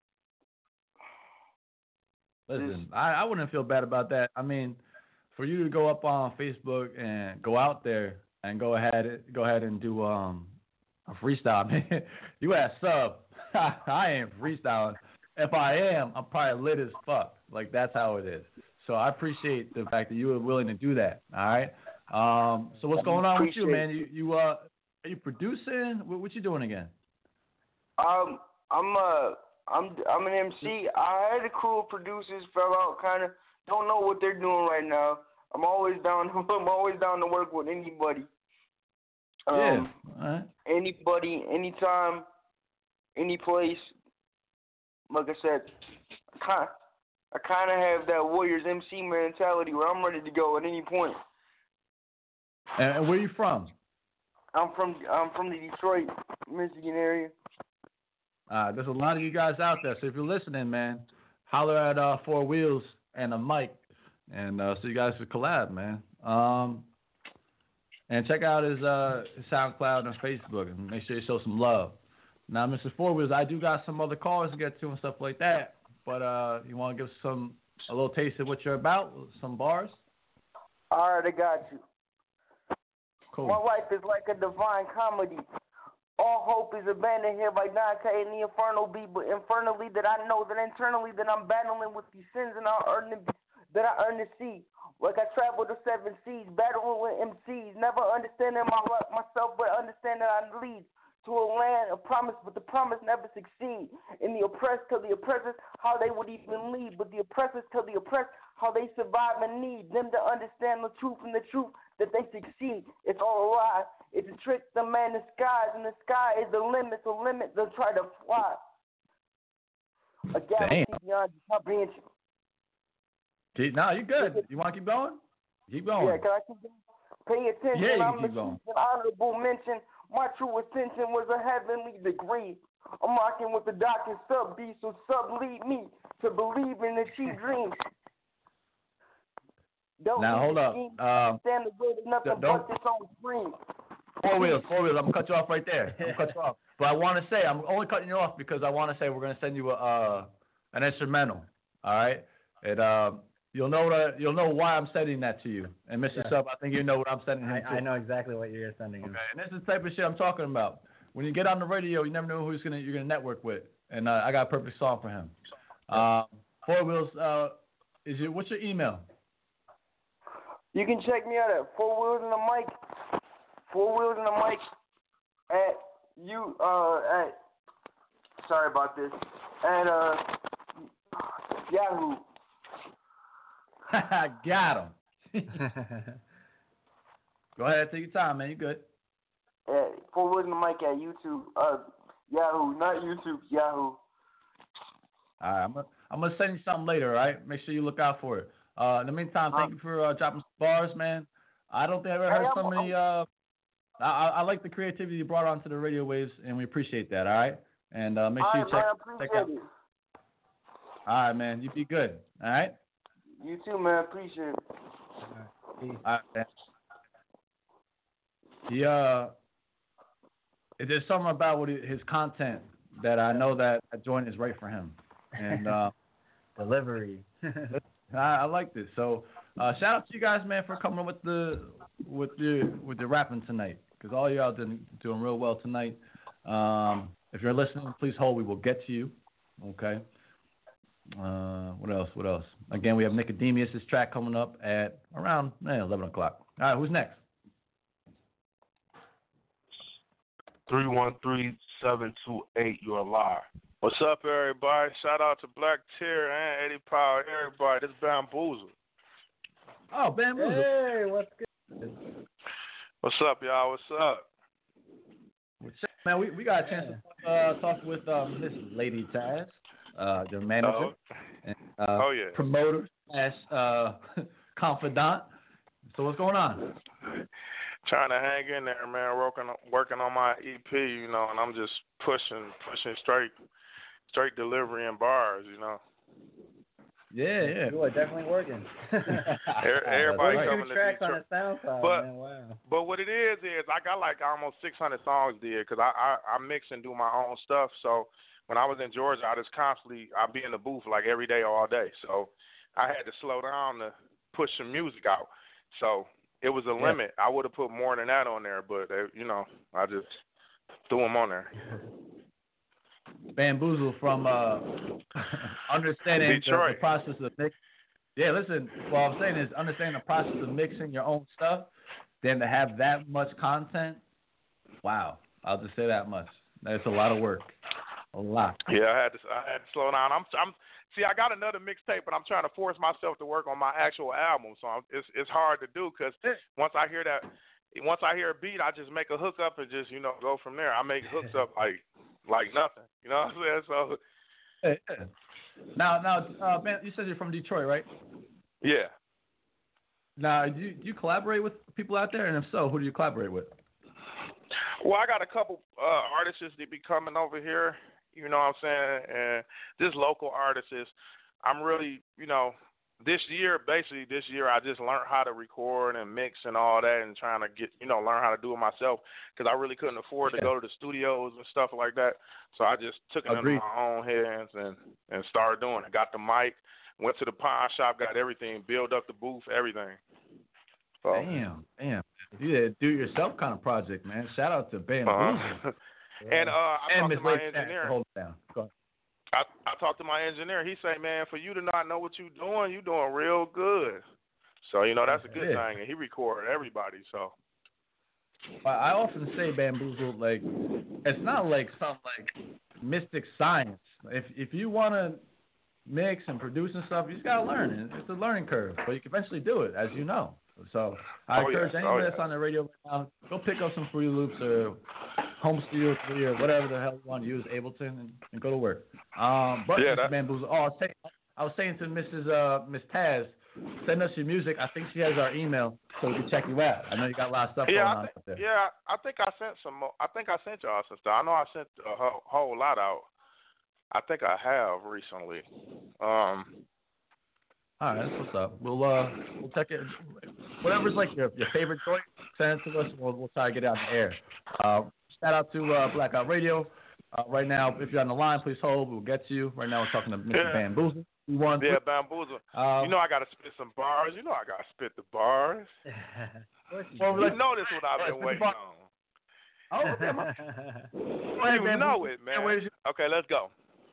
Listen, I, I wouldn't feel bad about that. I mean, for you to go up on Facebook and go out there and go ahead go ahead and do um a freestyle, man. You ask Sub, I ain't freestyling. If I am, I'm probably lit as fuck. Like, that's how it is. So I appreciate the fact that you were willing to do that. All right. Um. So what's going on with you, man? You you uh are you producing? What, what you doing again? Um, I'm uh, I'm I'm an M C. I had a crew of producers, fell out, kind of don't know what they're doing right now. I'm always down. I'm always down to work with anybody. Um, yeah. All right. Anybody, anytime, any place. Like I said, I kind I kind of have that Warriors M C mentality where I'm ready to go at any point. And, and where you from? I'm from I'm from the Detroit, Michigan area. Uh, there's a lot of you guys out there, so if you're listening, man, holler at uh, Four Wheels and a mic, and uh, so you guys could collab, man. Um, and check out his, uh, his SoundCloud and Facebook, and make sure you show some love. Now, Mister Four Wheels, I do got some other callers to get to and stuff like that, but uh, you want to give some a little taste of what you're about, some bars? All right, I got you. Cool. My life is like a divine comedy. All hope is abandoned here by Dante and the infernal beat, but infernally that I know that internally that I'm battling with these sins and I earn the, that I earn to see. Like I travel the seven seas, battling with M Cs, never understanding my myself, but understanding I lead to a land of promise, but the promise never succeed. And the oppressed tell the oppressors how they would even lead, but the oppressors tell the oppressed how they survive and need them to understand the truth and the truth that they succeed. It's all a lie. It's a trick the man disguise, and the sky is the limit, so limit they'll try to fly. A galaxy Damn. beyond comprehension. Keep, no, you're good. You want to keep going? Keep going. Yeah, can I keep going? Pay attention. Yeah, you I'm can the keep going. chief and honorable mention. My true ascension was a heavenly degree. I'm rocking with the doctor sub B, so sub lead me to believe and achieve dreams. Don't Now, hold up. Um, stand the good enough to don't- bust this on screen. Four wheels, four wheels. I'm gonna cut you off right there. I'm gonna cut you off. But I want to say, I'm only cutting you off because I want to say we're gonna send you a uh, an instrumental. All right. It uh, you'll know that you'll know why I'm sending that to you. And Mister Yeah. Sub, I think you know what I'm sending him I, to. I know exactly what you're sending him. Okay. And this is the type of shit I'm talking about. When you get on the radio, you never know who's gonna you're gonna network with. And uh, I got a perfect song for him. Um, four wheels. Uh, is your what's your email? You can check me out at Four Wheels and a Mic. Four Wheels and a Mic at you uh at sorry about this at uh Yahoo. Got him. Go ahead, take your time, man. You good? At Four Wheels and a Mic at YouTube. Uh, Yahoo, not YouTube. Yahoo. All right, I'm gonna I'm gonna send you something later. All right, make sure you look out for it. Uh, in the meantime, thank you for uh, dropping some bars, man. I don't think I've ever heard Hey, so I'm- many. Uh, I, I I like the creativity you brought onto the radio waves, and we appreciate that. All right, and uh, make All sure right, you check man, check appreciate out. it. All right, man, you be good. All right. You too, man. Appreciate it. All right, man. He uh, there's something about what he, his content that I know that that joint is right for him, and uh, delivery. I, I like this. So uh, shout out to you guys, man, for coming with the with your with your rapping tonight, because all y'all did doing real well tonight. Um, if you're listening, please hold. We will get to you. Okay. Uh, what else? What else? Again, we have Nicodemus' track coming up at around eh, eleven o'clock. All right, who's next? three one three, seven two eight, you're a liar. What's up, everybody? Shout out to Black Tear and Eddie Power, everybody. This is Bamboozle. Oh, Bamboozle. Hey, what's good? What's up, y'all? What's up? What's up, man? We, we got a chance to uh, talk with um, Miss Lady Taz, uh, your manager, Oh. and uh, Oh, yeah. promoter slash uh, confidant. So what's going on? Trying to hang in there, man. Working working on my E P, you know, and I'm just pushing pushing straight straight delivery and bars, you know. Yeah, yeah. You are definitely working. Er- Everybody Those coming two to tracks on Detroit. the SoundCloud, But man. Wow. but what it is is I got like almost six hundred songs there because I, I I mix and do my own stuff. So when I was in Georgia, I just constantly I'd be in the booth like every day, all day. So I had to slow down to push some music out. So it was a Yeah. limit. I would have put more than that on there, but uh, you know I just threw them on there. Bamboozle from uh, understanding the, the Detroit. process of mix. Yeah, listen. What I'm saying is understanding the process of mixing your own stuff. Then to have that much content, wow! I'll just say that much. That's a lot of work. A lot. Yeah, I had to I had to slow down. I'm I'm see I got another mixtape, but I'm trying to force myself to work on my actual album. So I'm, it's it's hard to do because once I hear that, once I hear a beat, I just make a hook up and just you know go from there. I make hooks up like like nothing. You know what I'm saying? So Hey, hey. Now, now, uh, man, you said you're from Detroit, right? yeah. Now, do you, do you collaborate with people out there, and if so, who do you collaborate with? Well, I got a couple uh, artists that be coming over here. You know what I'm saying? And just local artists. I'm really, you know, this year, basically this year, I just learned how to record and mix and all that and trying to get, you know, learn how to do it myself because I really couldn't afford to go to the studios and stuff like that. So I just took it Agreed. into my own hands and, and started doing it. Got the mic, went to the pawn shop, got everything, build up the booth, everything. So, Damn, damn. You did a do-it-yourself kind of project, man. Shout out to Bamboozle. uh-huh. And uh, I and talked Miss to my Lady engineer. Taz, hold it down. Go ahead. I, I talked to my engineer. He say, man, for you to not know what you're doing, you're doing real good. So, you know, that's a good Yeah. thing. And he recorded everybody, so. I I often say Bamboozle, like, it's not like some, like, mystic science. If if you want to mix and produce and stuff, you just got to learn. It. It's a learning curve, but you can eventually do it, as you know. So I Oh, encourage yes. anyone Oh, that's yes. on the radio right now, go pick up some Fruity Loops or Home Studio three or whatever the hell you want to use, Ableton, and, and go to work. Um, but Yeah, Mister that- Bamboozle, oh, I was, saying, I was saying to Missus Uh, Miss Taz, send us your music. I think she has our email, so we can check you out. I know you got a lot of stuff Yeah, going I on think, out there. yeah, I think I sent some more. I think I sent y'all some stuff. I know I sent a whole, whole lot out. I think I have recently. Um, All right, that's what's up. We'll uh we'll check it. Whatever's like your your favorite joint, send it to us. We'll we'll try to get it on the air. Uh, shout out to uh, Blackout Radio. Uh, right now, if you're on the line, please hold. We'll get to you. Right now, we're talking to Mister Yeah. Bamboozle. We want Yeah, Bamboozle. Um, you know I got to spit some bars. You know I got to spit the bars. Well, you let's- know this what I've let's been spit the waiting bar- on. Oh, okay, my- You Bamboozle. know it, man. Yeah, where's your- Okay, let's go.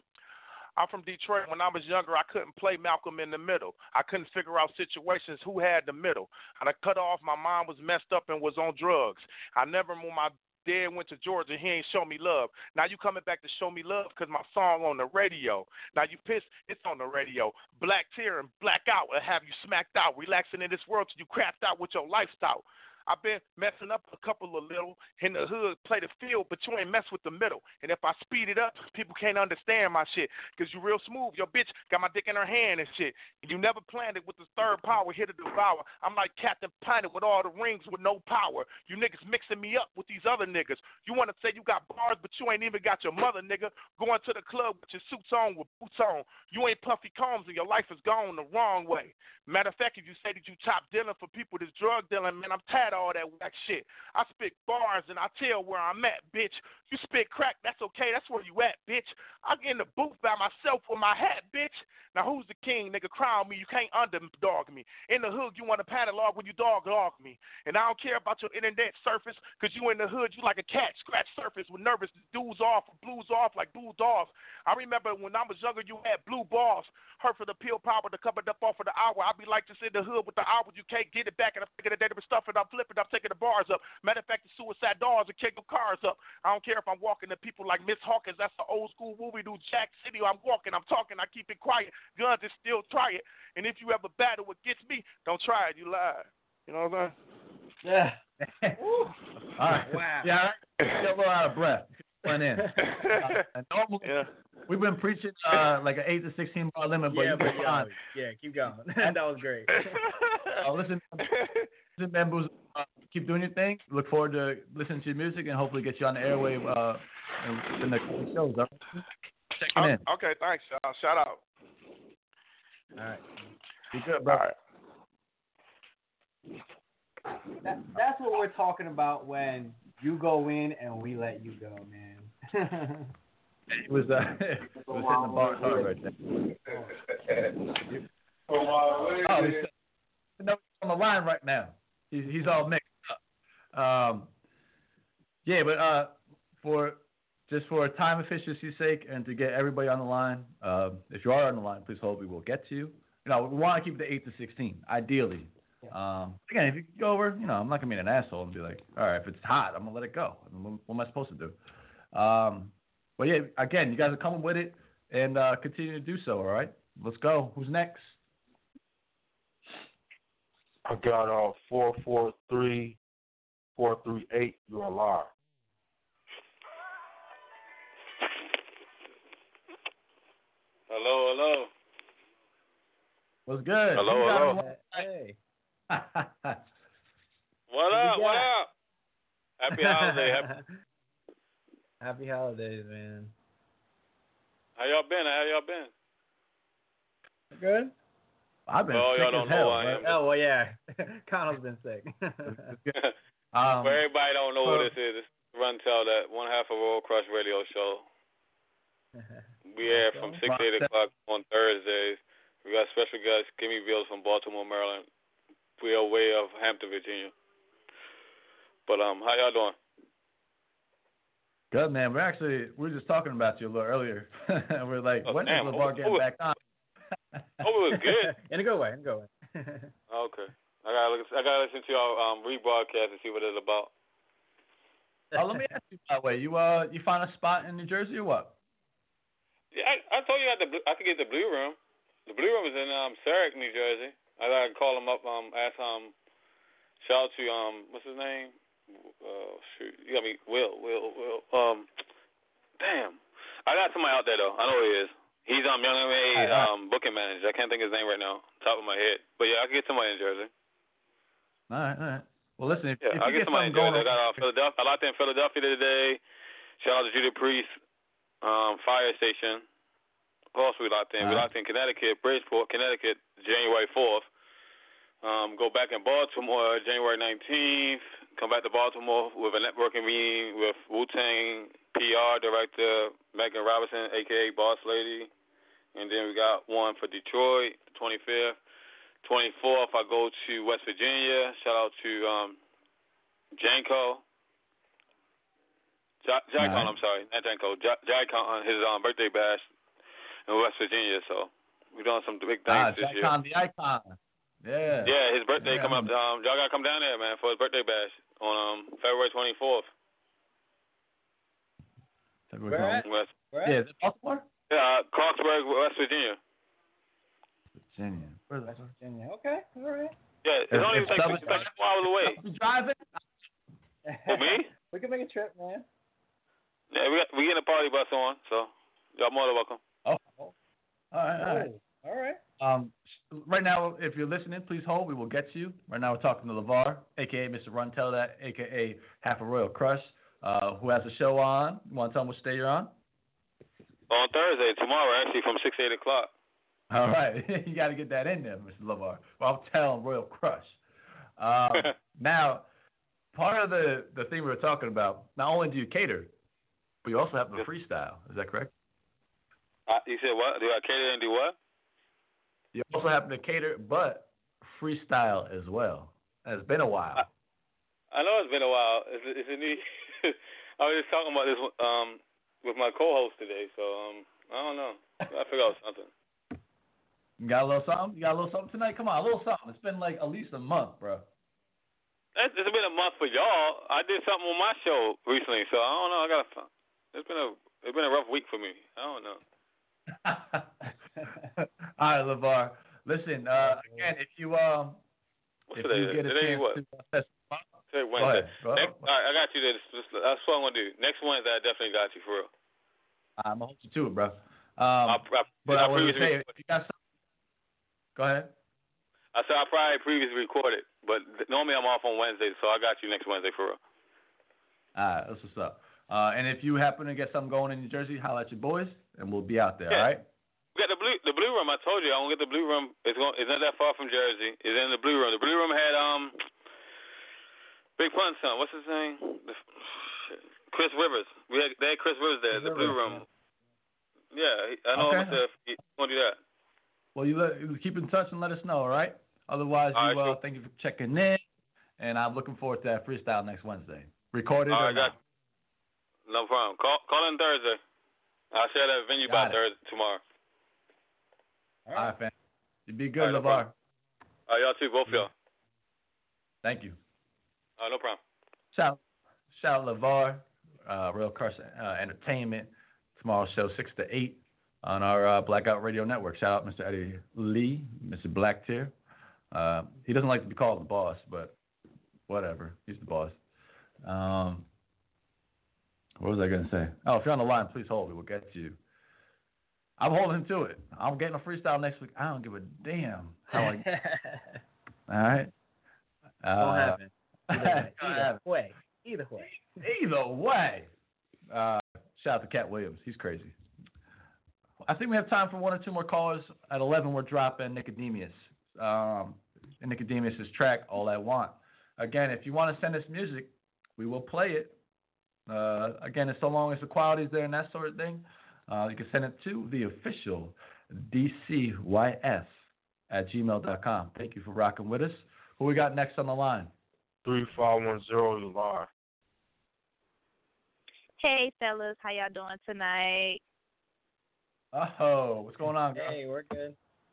I'm from Detroit. When I was younger, I couldn't play Malcolm in the middle. I couldn't figure out situations who had the middle. I done cut off. My mom was messed up and was on drugs. I never, when my dad went to Georgia, he ain't show me love. Now you coming back to show me love because my song on the radio. Now you pissed, it's on the radio. Black tear and black out will have you smacked out. Relaxing in this world till you crapped out with your lifestyle. I've been messing up a couple of little in the hood, play the field, but you ain't mess with the middle. And if I speed it up, people can't understand my shit. Because you real smooth. Your bitch got my dick in her hand and shit. And you never planned it with the third power here to devour. I'm like Captain Planet with all the rings with no power. You niggas mixing me up with these other niggas. You want to say you got bars, but you ain't even got your mother, nigga. Going to the club with your suits on, with boots on. You ain't Puffy Combs and your life is gone the wrong way. Matter of fact, if you say that you top dealing for people that's drug dealing, man, I'm tired of all that whack shit. I spit bars and I tell where I'm at, bitch. You spit crack, that's okay. That's where you at, bitch. I get in the booth by myself with my hat, bitch. Now who's the king, nigga? Crown me. You can't underdog me. In the hood, you want to catalog when you dog dog me. And I don't care about your internet surface, because you in the hood, you like a cat scratch surface with nervous dudes off, blues off like blue dogs. I remember when I was younger, you had blue balls. Hurt for the pill power to cover it up off of the hour. I be like just in the hood with the hour. You can't get it back. And I'm thinking of that stuff and I'm flipping. I'm taking the bars up. Matter of fact, the suicide doors will kick your cars up. I don't care if I'm walking to people like Miss Hawkins. That's the old school movie do Jack City. I'm walking, I'm talking, I keep it quiet. Guns is still try it. And if you ever battle against me, don't try it. You lie. You know what I'm saying? Yeah. All right. Wow. Yeah, I get a little out of breath. Went in. Uh, and normally, yeah. we've been preaching uh, like an eight to sixteen bar limit, but yeah, you but can yeah, find. yeah, keep going. That was great. Uh, listen, listen, Bamboozle, uh, keep doing your thing. Look forward to listening to your music and hopefully get you on the airwave uh, in the next shows. All right? Checking in. Oh, okay, thanks, y'all. Shout out. All right. Be good, bro. All right. That, that's what we're talking about when you go in and we let you go, man. It was, uh, it was hitting the bar hard right there. Oh, he's, no, he's on the line right now. He's, he's all mixed up. Um, yeah, but uh, for just for time efficiency's sake and to get everybody on the line, uh, if you are on the line, please hold. We will get to you. You know, we want to keep it to eight to sixteen, ideally. Um, again, if you go over, you know, I'm not gonna be an asshole and be like, all right, if it's hot, I'm gonna let it go. I mean, what, what am I supposed to do? Um, but yeah, again, you guys are coming with it and uh, continue to do so. All right, let's go. Who's next? I got uh four four three four three eight. You're a liar. Hello, hello. What's good? Hello, You got hello. it. Hey. What up? What up? Happy holiday. Happy... Happy holidays, man. How y'all been? How y'all been? Good. I've been Oh, sick y'all as don't hell. know I bro. am. Oh well, yeah. Connell's been sick. um, For everybody don't know so- what this is, it's Run Tell, that one half of Royal Crush Radio Show. We air from six to eight o'clock on Thursdays. We got special guest Kimmy Bills from Baltimore, Maryland. We are way of Hampton, Virginia. But um, how y'all doing? Good, man. We're actually we were just talking about you a little earlier. We're like, Oh, when damn. is LeVar Oh, getting oh, back on? Oh, it was good. In a good way. In a good way. Okay. I gotta look, I gotta listen to y'all um rebroadcast and see what it's about. Oh, let me ask you that way. You uh, you find a spot in New Jersey or what? Yeah, I, I told you I, had the, I could get the Blue Room. The Blue Room is in um Sarek, New Jersey. I gotta call him up. Um, ask um, shout out to um, what's his name? Uh, shoot, you got me. Will, Will, Will. Um, damn. I got somebody out there though. I know who he is. He's um Young M A um booking manager. I can't think of his name right now, top of my head. But yeah, I can get somebody in Jersey. All right, all right. Well, listen, if, Yeah, if I'll you get get somebody something in going Jersey. I got uh, Philadelphia. I locked in Philadelphia today. Shout out to Judy Priest, um, fire station. Who else we locked in? All We right. locked in Connecticut, Bridgeport, Connecticut, January fourth. Um, go back in Baltimore January nineteenth. Come back to Baltimore with a networking meeting with Wu-Tang P R Director Megan Robinson, a k a. Boss Lady. And then we got one for Detroit, the twenty-fifth. twenty-fourth, I go to West Virginia. Shout out to um, Janko. J- Jacon, right. I'm sorry, not Janko. J- Jacon, his um, birthday bash in West Virginia. So we're doing some big things Ah, this year. Jacon, the icon. Yeah. Yeah, his birthday yeah. come up. Um, y'all gotta come down there, man, for his birthday bash on um, February twenty-fourth. Where at? West. Where at? Yeah, is it Baltimore? Yeah, uh, Clarksburg, West Virginia. Virginia. Where's West Virginia. Okay, all right. Yeah, it's If- only if like, Southern- it's like four hours away. You driving? For me? We can make a trip, man. Yeah, we got, we getting a party bus on, so y'all more than welcome. Oh. All right, all right. Oh, all right. Um, right now, if you're listening, please hold. We will get to you. Right now, we're talking to LeVar, a k a. Mister Run Tell That, a k a. Half a Royal Crush, uh, who has a show on. You want to tell him which day you're on? On Thursday, tomorrow, actually, from six to eight o'clock. All right. You got to get that in there, Mister LeVar. Well, I'm telling Royal Crush. Um, now, part of the, the thing we were talking about, not only do you cater, but you also have the freestyle. Is that correct? Uh, you said what? Do I cater and do what? You also happen to cater, but freestyle as well. It's been a while. I, I know it's been a while. It's, it's a new. I was just talking about this um with my co-host today, so um I don't know. I figure out something. You got a little something? You got a little something tonight? Come on, a little something. It's been like at least a month, bro. It's, it's been a month for y'all. I did something on my show recently, so I don't know. I got to. It's been a it's been a rough week for me. I don't know. All right, LeVar. Listen, uh, again, if you um, What's if today? you get a Today chance what? to uh, Today go Wednesday. ahead. Go Next, ahead. all right, I got you there. That's that's what I'm gonna do. Next Wednesday, I definitely got you for real. I'm gonna hold you to it, bro. Um, I, I, but I I was gonna previously, say, if you got something, go ahead. I said I probably previously recorded, but normally I'm off on Wednesday, so I got you next Wednesday for real. All right, that's what's up. Uh, and if you happen to get something going in New Jersey, holla at your boys, and we'll be out there. Yeah. All right. We got the blue the blue room. I told you I'm gonna get the blue room. It's going. It's not that far from Jersey. It's in the blue room. The blue room had um Big Pun's son. What's his name? The, Chris Rivers. We had they had Chris Rivers there. Chris the blue Rivers, room. Yeah, I know. Okay. I'm gonna say you want to do that. Well, you, let, you keep in touch and let us know. All right. Otherwise, All you, right, uh, sure. thank you for checking in, and I'm looking forward to that freestyle next Wednesday. Recorded All or right, got not? you. No problem. Call call in Thursday. I'll share that venue by Got it. Thursday tomorrow. All right, fam. You be good, All right, no LeVar. problem. All right, y'all too, both of y'all. Thank you. All right, no problem. Shout, shout out LeVar, uh, Real Crush uh, Entertainment. Tomorrow's show six to eight on our uh, Blackout Radio Network. Shout out Mister Eddie Lee, Mister Blacktier. Uh, he doesn't like to be called the boss, but whatever. He's the boss. Um, what was I going to say? Oh, if you're on the line, please hold. We will get to you. I'm holding to it. I'm getting a freestyle next week. I don't give a damn how I. All right. Uh, Don't happen. Either, Don't either happen. way. Either way. Either way. Uh, shout out to Cat Williams. He's crazy. I think we have time for one or two more callers. At eleven, we're dropping Nicodemus. Um, and Nicodemus' track, All I Want. Again, if you want to send us music, we will play it. Uh, again, as so long as the quality's there and that sort of thing, uh, you can send it to the official D C Y S at gmail dot com. Thank you for rocking with us. Who we got next on the line? Three five one zero, you live. Hey, fellas. How y'all doing tonight? Oh, what's going on, girl? Hey, we're good.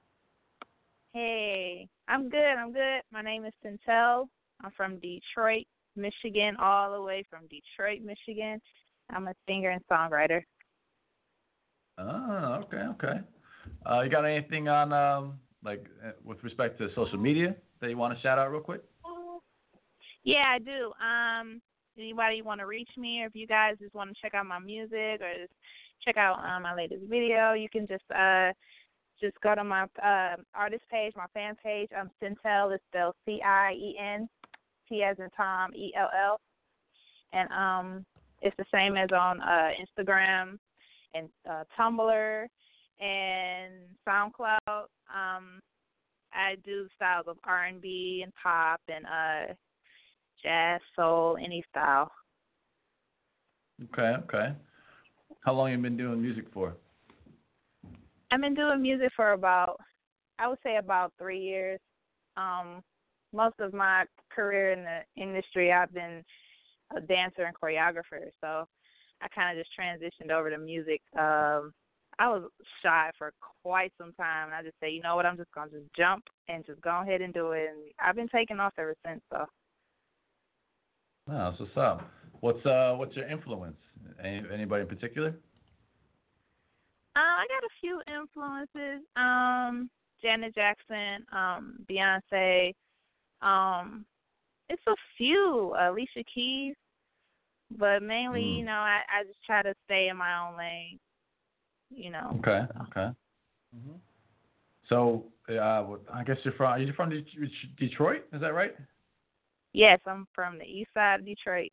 Hey, I'm good. I'm good. My name is Centel. I'm from Detroit, Michigan, all the way from Detroit, Michigan. I'm a singer and songwriter. Oh, okay, okay. Uh, you got anything on, um, like, uh, with respect to social media that you want to shout out real quick? Yeah, I do. Um, anybody want to reach me, or if you guys just want to check out my music or just check out um, my latest video, you can just uh, just go to my uh, artist page, my fan page. I'm Centel. It's spelled C I E N T as in Tom, E L L. And um, it's the same as on uh, Instagram and uh, Tumblr and SoundCloud. Um, I do styles of R and B and pop and uh, jazz, soul, any style. Okay, okay. How long have you been doing music for? I've been doing music for about, I would say about three years. Um, most of my career in the industry, I've been a dancer and choreographer, so I kind of just transitioned over to music. Um, I was shy for quite some time, and I just say, you know what, I'm just going to just jump and just go ahead and do it. And I've been taking off ever since, so. Oh, that's what's up. What's, uh, what's your influence? Any, anybody in particular? Uh, I got a few influences. Um, Janet Jackson, um, Beyonce. Um, it's a few. Alicia Keys. But mainly, mm. you know, I, I just try to stay in my own lane. You know. Okay. Okay. Mm-hmm. So, uh, I guess you're from. Are you from Detroit? Is that right? Yes, I'm from the east side of Detroit.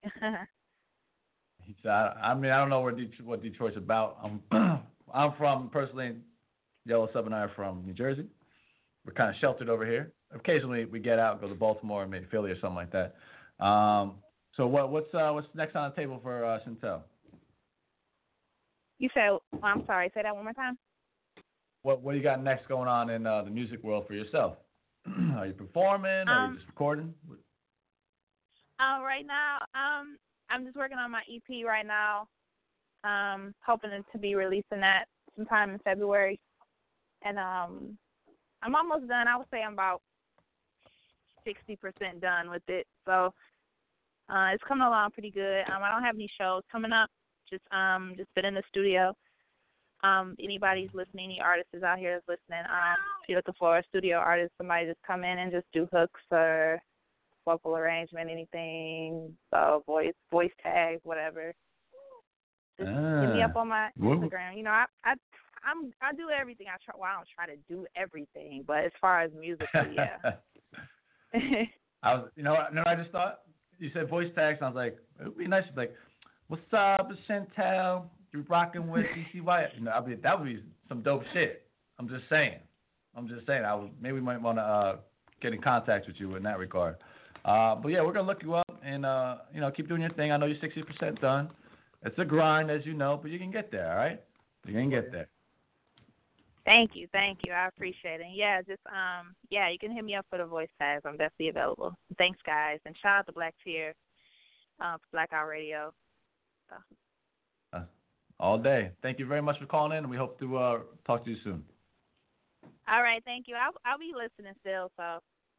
east side. I mean, I don't know where Det- what Detroit's about. I'm I'm from personally, Yellow Sub and I are from New Jersey. We're kind of sheltered over here. Occasionally, we get out, go to Baltimore, maybe Philly or something like that. Um, so, what what's uh, what's next on the table for uh, Chantel? You said, oh, I'm sorry, say that one more time. What what do you got next going on in uh, the music world for yourself? Are you performing? Are Um, you just recording? Uh, right now, um, I'm just working on my E P right now. Um, hoping to be releasing that sometime in February. And um, I'm almost done. I would say I'm about sixty percent done with it. So uh, it's coming along pretty good. Um, I don't have any shows coming up. Just um, just been in the studio. Um, anybody's listening, any artists is out here is listening. Um, if you're looking for a studio artist, somebody just come in and just do hooks or vocal arrangement, anything, so voice voice tags, whatever. Just ah. hit me up on my What? Instagram. You know, I I I'm I do everything. I try. Well, I don't try to do everything, but as far as musically, yeah. I was, you know, what- you know what I just thought? You said voice tags, and I was like, it would be nice to be like, what's up, it's Chantel? You're rocking with D C Y. You know, I mean, that would be some dope shit. I'm just saying. I'm just saying. I was maybe we might want to uh, get in contact with you in that regard. Uh, but yeah, we're gonna look you up and uh, you know, keep doing your thing. I know you're sixty percent done. It's a grind, as you know, but you can get there. All right, you can get there. Thank you, thank you. I appreciate it. Yeah, just um, yeah, you can hit me up for the voice tags. I'm definitely available. Thanks, guys, and shout out to Black Tier, uh, for Blackout Radio. So. Uh, all day. Thank you very much for calling in, and we hope to uh, talk to you soon. All right, thank you. I'll I'll be listening still. So.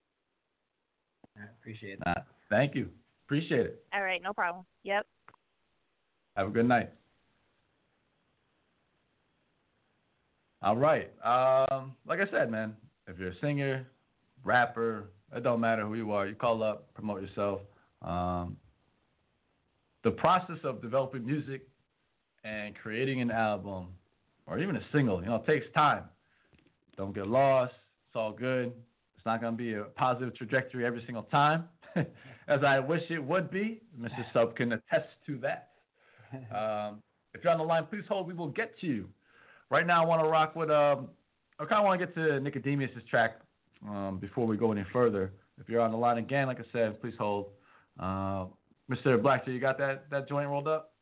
I appreciate Uh, thank you. Appreciate it. All right, no problem. Yep. Have a good night. All right. Um, like I said, man, if you're a singer, rapper, it don't matter who you are. You call up, promote yourself. Um, the process of developing music and creating an album or even a single, you know, it takes time. Don't get lost. It's all good. It's not going to be a positive trajectory every single time, as I wish it would be. Mister Sub can attest to that. Um, if you're on the line, please hold. We will get to you. Right now, I want to rock with, um, I kind of want to get to Nicodemus' track um, before we go any further. If you're on the line again, like I said, please hold. Uh, Mister Blackster, you got that, that joint rolled up?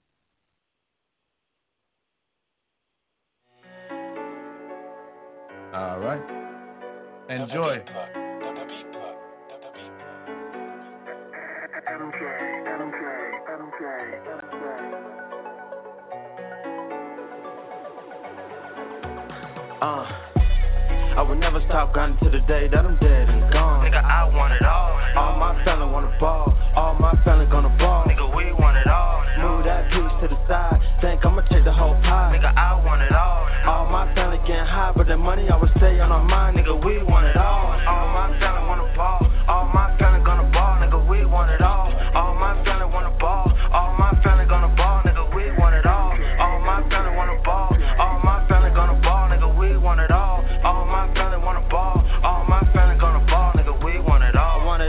All right. Enjoy. Uh, I would never stop grinding to the day that I'm dead and gone. Nigga, I want it all. All my family wanna ball. All my family gonna ball. Nigga, we want it all. Move that piece to the side. Think I'ma take the whole pie. Nigga, I want it all. All my family getting high, but the money always stay on our mind. Nigga, we want it all. All my family wanna ball. All my family gonna ball. Nigga, we want it all. All my family wanna ball. All my family gonna ball. Nigga, we want it all. All my family wanna ball. All my family gonna ball. Nigga, we want it all. All my family wanna ball. All my family gonna ball. Nigga, we want it all. I want it all. I'ma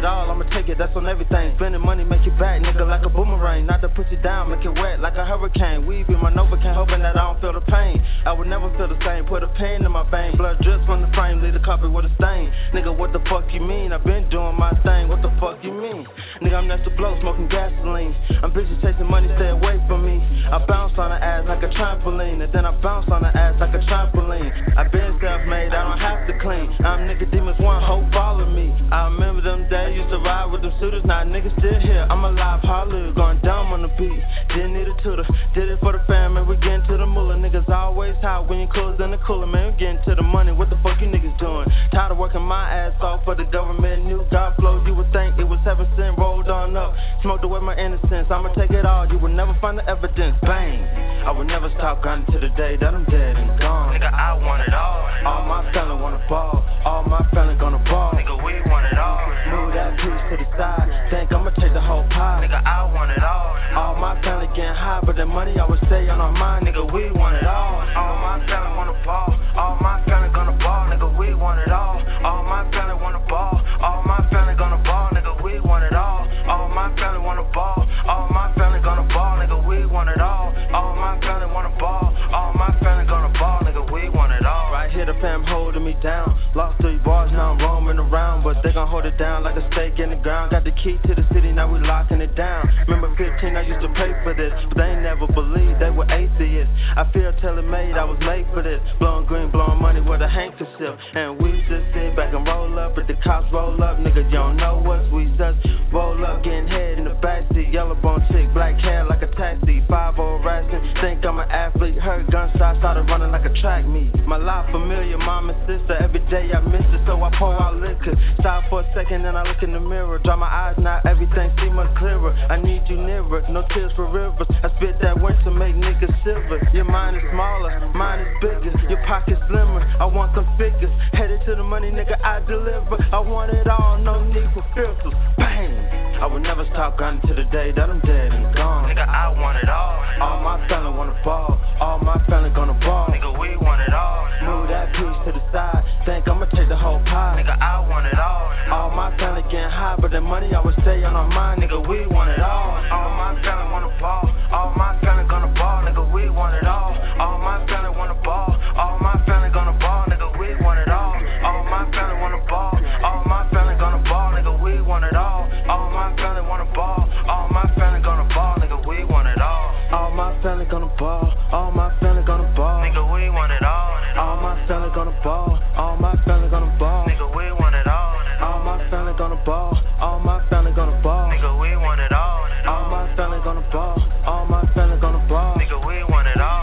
take it, that's on everything. Spending money make you back, nigga, like a boomerang. Not to put you down, make it wet like a hurricane. Weave in my Novocaine, hoping that I don't feel the pain. I would never feel the same, put a pain in my vein. Blood drips from the frame, leave the carpet with a stain. Nigga, what the fuck you mean? I've been doing my thing, what the fuck you mean? Nigga, I'm next to blow, smoking gasoline. I'm busy chasing money, stay away from me. I bounce on her ass like a trampoline, and then I bounce on her ass like a trampoline. I've been self-made, I don't have to clean. I'm Nicodemus one, hope follow me. I remember them days, used to ride with them suitors. Now niggas still here, I'm alive, hallelujah. Going dumb on the beat, didn't need a tutor. Did it for the fam, and we getting to the moolah. Niggas always hot when you close in the cooler. Man, we getting to the money, what the fuck you niggas doing? Tired of working my ass off for the government. New God flow, you would think it was heaven sent. Rolled on up, smoked away my innocence. I'ma take it all, you will never find the evidence. Bang, I will never stop grinding to the day that I'm dead and gone. Nigga, I want it all. All my family wanna ball, all my family gonna ball. Nigga, we want it all. Move that piece to the side, think I'ma take the whole pie. Nigga, I want it all. All my family getting high, but the money always stay on our mind. Nigga, we want it all. All my family wanna ball, all my family gonna ball. Nigga, we want it all. All my family wanna ball, all my family gonna ball. Nigga, we want it all. All my family wanna ball, all my family gonna ball. Nigga, we want it all. All my family wanna ball, all my family gonna ball. Nigga, we want it all. Right here the fam holding me down. Lost three bars, now I'm roaming around, but they gon' hold it down like a stake in the ground. Got the key to the city, now we locking it down. Remember fifteen, I used to pay for this, but they ain't never believed they were atheists. I feel tailor-made, I was made for this. Blowing green, blowing money with a handkerchief, and we just sit back and roll up. But the cops roll up, nigga, you don't know us. We just roll up, getting head in the backseat. Yellow bone chick, black hair like a taxi. Five old harassing, think I'm an athlete. Heard gunshots, started running like a track meet. My life familiar, mom and sister. Every day I miss it, so I pour out liquor. Stop for a second and I look in the mirror. Dry my eyes now, everything seem much clearer. I need you nearer, no tears for rivers. I spit that winter, make niggas silver. Your mind is smaller, mine is bigger. Your pocket slimmer, I want some figures. Headed to the money, nigga, I deliver. I want it all, no need for filters. Bang! I will never stop grinding to the day that I'm dead and gone. Nigga, I want it all. All my family wanna ball, all my family gonna ball. Nigga, we want it all. Move that piece to the side, think I'ma take the whole pie. Nigga, I want it all. All my family getting high, but the money always stay on our mind. Nigga, we want it all. All my family wanna ball, all my family gonna ball. Nigga, we want it all. All my family wanna ball, all my family gonna ball. Nigga, we want it all. All my family wanna ball, all my family gonna ball. Nigga, we want it all. All my family wanna ball, all my family gonna ball. Nigga, we want it all. All my family gonna ball, all my family gonna ball. Nigga, we want it all. All my family gonna ball, all my family gonna ball. Nigga, we want it all. All my family gonna ball, all my family gonna ball. Nigga, we want it all. All my family gonna ball, all my family gonna ball. Nigga, we want it all.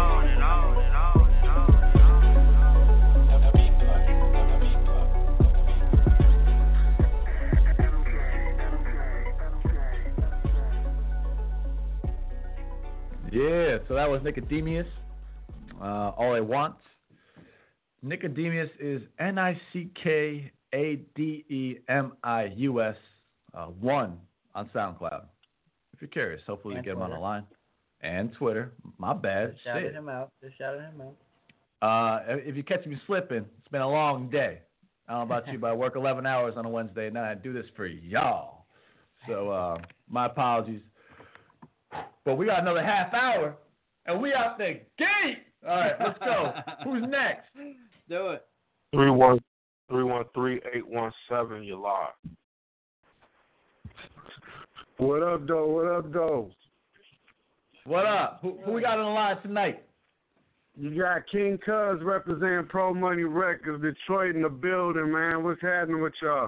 Yeah, so that was Nicodemus. Uh, all I want. Nicodemus is N I C K A D E M I U S uh, one on SoundCloud. If you're curious, hopefully we get him on the line. And Twitter. My bad. Just shouted him out. Just shouted him out. Uh, if you catch me slipping, it's been a long day. I don't know about you, but I work eleven hours on a Wednesday night. I do this for y'all. So uh, my apologies. But we got another half hour, and we out the gate. All right, let's go. Who's next? Do it. Three one three one three eight one seven. You're live. What up, though? What up, though? What up? Who, who we got on the line tonight? You got King Cuz representing Pro Money Records, Detroit in the building, man. What's happening with y'all?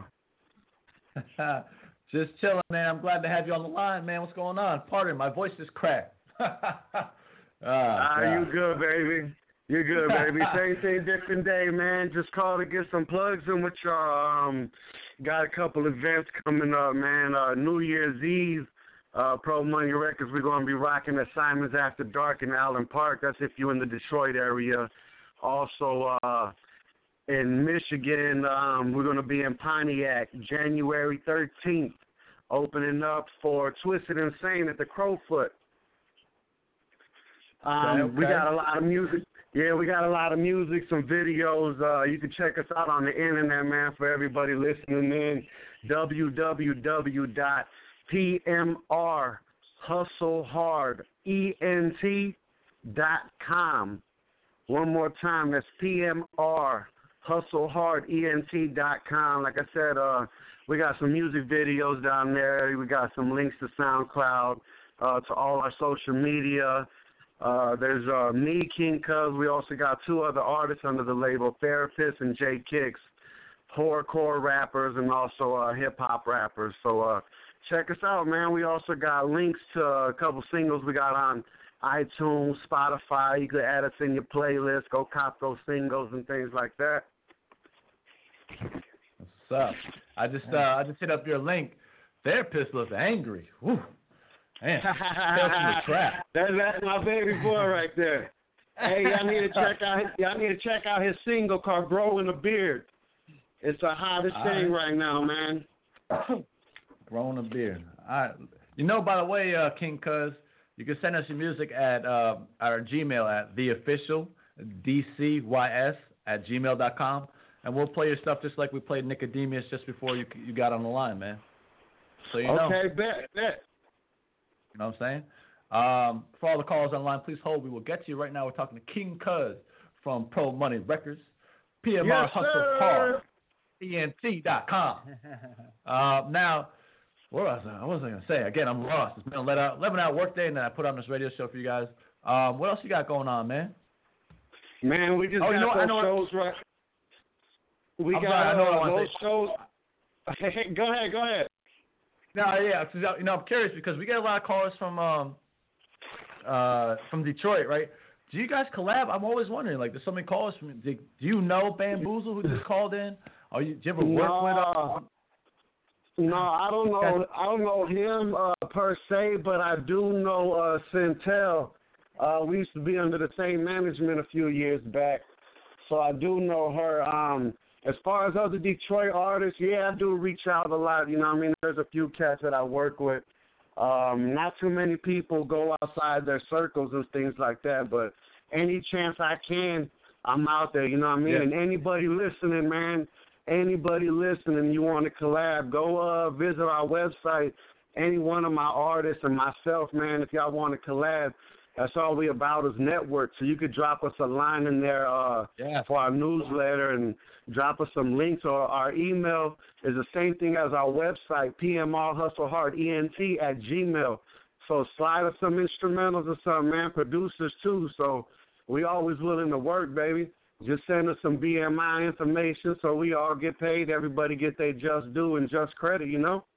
Just chilling, man. I'm glad to have you on the line, man. What's going on? Pardon, my voice is cracked. oh, ah, you good, baby. You're good, baby. Same thing, different day, man. Just called to get some plugs in with y'all. Um, got a couple events coming up, man. Uh, New Year's Eve, uh, Pro Money Records. We're going to be rocking at Simon's After Dark in Allen Park. That's if you're in the Detroit area. Also, uh, in Michigan, um, we're going to be in Pontiac January thirteenth, opening up for Twisted Insane at the Crowfoot. Um, okay, okay. We got a lot of music. Yeah, we got a lot of music, some videos. Uh, you can check us out on the internet, man, for everybody listening in. w w w dot p m r hustle hard ent dot com. One more time, that's P M R hustle hard ent dot com. Like I said, uh, we got some music videos down there. We got some links to SoundCloud, uh, to all our social media. Uh, there's uh, me, King Cuz. We also got two other artists under the label, Therapist and J Kicks, horrorcore rappers and also uh, hip-hop rappers. So uh, check us out, man. We also got links to a couple singles we got on iTunes, Spotify. You could add us in your playlist. Go cop those singles and things like that. What's up? I just uh, I just hit up your link. Therapist looks angry. Woo. Man, crap. That's, that's my baby boy right there. Hey, y'all need to check out his, y'all need to check out his single called "Growing a Beard." It's the hottest All thing right. right now, man. Growing a beard. All right. You know, by the way, uh, King Cuz, you can send us your music at uh, our Gmail at the official D C Y S at gmail dot com, and we'll play your stuff just like we played Nicodemus just before you you got on the line, man. So you know. Okay, bet, bet. You know what I'm saying? Um, for all the callers online, please hold. We will get to you right now. We're talking to King Cuz from Pro Money Records, P M R yes, Hustle Hard, E N T dot com. uh, now, what was I, what was I going to say? Again, I'm lost. It's been a let out, eleven hour work day, and then I put on this radio show for you guys. Um, what else you got going on, man? Man, we just oh, got you know, those I know shows right. We I'm got sorry, I know uh, what I those shows. Hey, go ahead, go ahead. No, yeah, you know, I'm curious because we get a lot of callers from um, uh, from Detroit, right? Do you guys collab? I'm always wondering. Like, there's so many callers from. Do you know Bamboozle who just called in? Or you, do you ever work no, with? Uh, no, I don't know. I don't know him uh, per se, but I do know uh, Centel. Uh, we used to be under the same management a few years back, so I do know her. Um, As far as other Detroit artists, yeah, I do reach out a lot. You know what I mean? There's a few cats that I work with. Um, not too many people go outside their circles and things like that, but any chance I can, I'm out there. You know what I mean? Yeah. And anybody listening, man, anybody listening, you want to collab, go uh, visit our website. Any one of my artists and myself, man, if y'all want to collab, that's all we about is network. So you could drop us a line in there uh, yeah. for our newsletter and drop us some links. Or our email is the same thing as our website, P M R Hustle Hard E N T at Gmail. So slide us some instrumentals or something, man. Producers too. So we always willing to work, baby. Just send us some B M I information so we all get paid. Everybody get their just due and just credit, you know?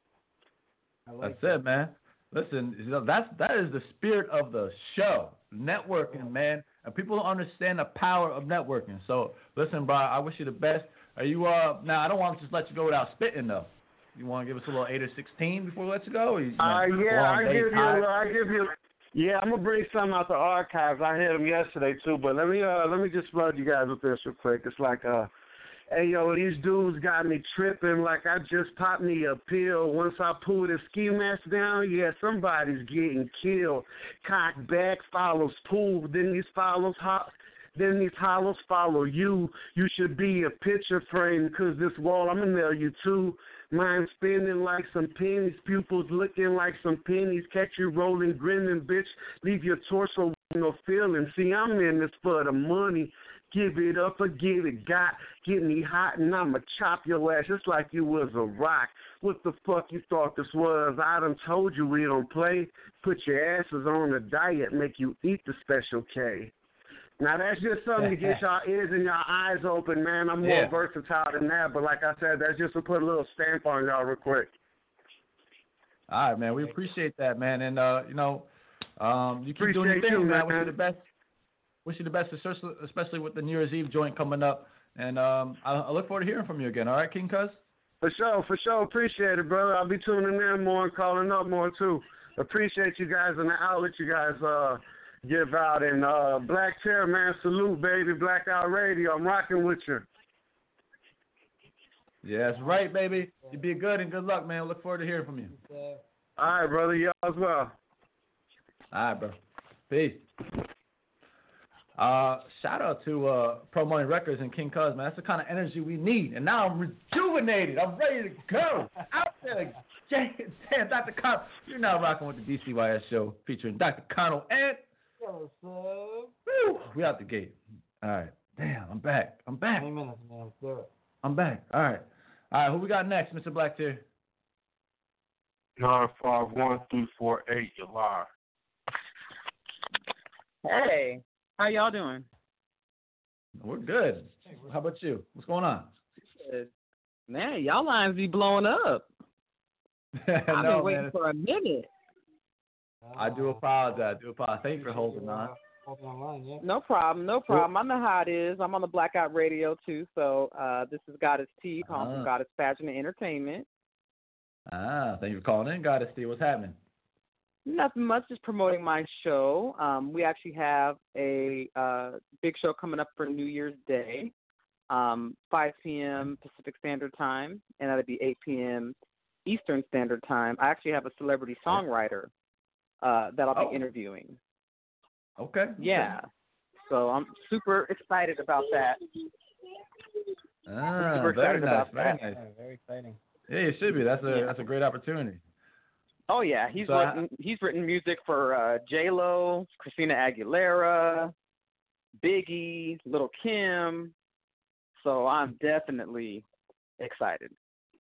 That's it, man. Listen, you know, that's that is the spirit of the show, networking, man. And people don't understand the power of networking. So, listen, bro, I wish you the best. Are you uh now? I don't want to just let you go without spitting though. You want to give us a little eight or sixteen before we let you go? Or you, uh, you know, yeah, I give time? you, I give you. Yeah, I'm gonna bring some out the archives. I hit them yesterday too, but let me uh let me just flood you guys with this real quick. It's like uh. Hey, yo, these dudes got me tripping like I just popped me a pill. Once I pull the ski mask down, yeah, somebody's getting killed. Cock back follows pool, then these follows hot. Then these hollows follow you. You should be a picture frame, cause this wall, I'm gonna nail you too. Mind spinning like some pennies, pupils looking like some pennies. Catch you rolling, grinning, bitch. Leave your torso with no feeling. See, I'm in this for the money. Give it up or give it got. Get me hot and I'ma chop your ass just like you was a rock. What the fuck you thought this was? I done told you we don't play. Put your asses on a diet, make you eat the Special K. Now, that's just something to get y'all ears and y'all eyes open, man. I'm more Yeah. versatile than that, but like I said, that's just to put a little stamp on y'all real quick. All right, man. We appreciate that, man. And, uh, you know, um, you keep Appreciate doing your thing, you, man. man. Wish you the best. Wish you the best, especially especially with the New Year's Eve joint coming up. And um, I, I look forward to hearing from you again. All right, King Cuz? For sure, for sure. Appreciate it, brother. I'll be tuning in more and calling up more, too. Appreciate you guys and the outlet you guys uh, give out. And uh, Black Terror, man, salute, baby. Blackout Radio. I'm rocking with you. Yeah, that's right, baby. You be good and good luck, man. Look forward to hearing from you. All right, brother. Y'all as well. All right, bro. Peace. Uh, shout out to uh, Pro Money Records and King Cuz, man. That's the kind of energy we need. And now I'm rejuvenated. I'm ready to go. Out there, Jay, Doctor Connell. You're now rocking with the D C Y S show featuring Doctor Connell and Yo, what's Woo, we out the gate. All right. Damn, I'm back. I'm back. twenty minutes, man. Let's do it. I'm back. All right. All right, who we got next, Mister Black Tier? Nine five one three four eight. You're live. Hey, how y'all doing? We're good. How about you? What's going on? Good. Man, y'all lines be blowing up. I've No, been waiting man. for a minute. I do apologize. I do apologize. Thank you for holding on. No problem, no problem. I know how it is. I'm on the Blackout Radio too, so uh, this is Goddess T, calling Ah. from Goddess Fashion and Entertainment. Ah, thank you for calling in, Goddess T. What's happening? Nothing much, just promoting my show. Um, we actually have a uh, big show coming up for New Year's Day, um, five p.m. Pacific Standard Time, and that'll be eight p.m. Eastern Standard Time. I actually have a celebrity songwriter uh, that I'll be Oh. interviewing. Okay. Yeah. So I'm super excited about that. Ah, super very excited nice. about Very that. nice. Very exciting. Yeah, it should be. That's a Yeah. that's a great opportunity. Oh yeah, he's So I- written he's written music for uh, J Lo, Christina Aguilera, Biggie, Little Kim. So I'm definitely excited.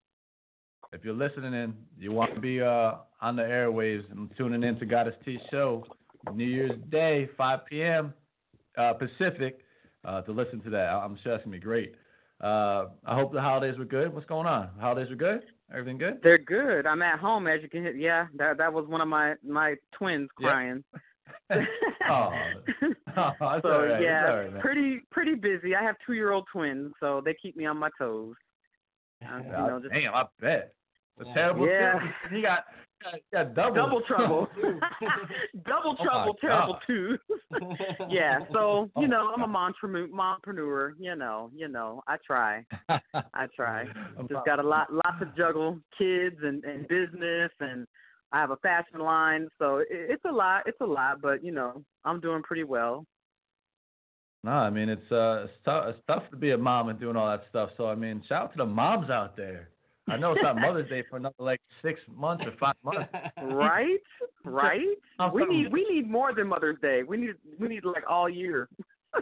If you're listening in, you want to be uh, on the airwaves and tuning in to Goddess T show New Year's Day, five p.m. Uh, Pacific, uh, to listen to that. I'm sure that's gonna be great. Uh, I hope the holidays were good. What's going on? Holidays were good? Everything good? They're good. I'm at home, as you can hear. Yeah, that that was one of my my twins Yeah. crying. Oh, oh that's so all right. yeah, That's all right, man. pretty pretty busy. I have two year old twins, so they keep me on my toes. Uh, you know, just Damn, I bet. The terrible Yeah. two. You got, you got, you got double. double trouble, double Oh, trouble, my terrible God. too. Yeah, so Oh, you know, I'm a mompreneur, mompreneur. You know, you know, I try, I try. I'm Just proud. got a lot, lot to juggle, kids and, and business, and I have a fashion line, so it, it's a lot, it's a lot. But you know, I'm doing pretty well. No, I mean it's uh it's tough it's tough to be a mom and doing all that stuff. So I mean, shout out to the moms out there. I know it's not Mother's Day for another like six months or five months. Right, right. I'm We sorry. need, we need more than Mother's Day. We need, we need like all year,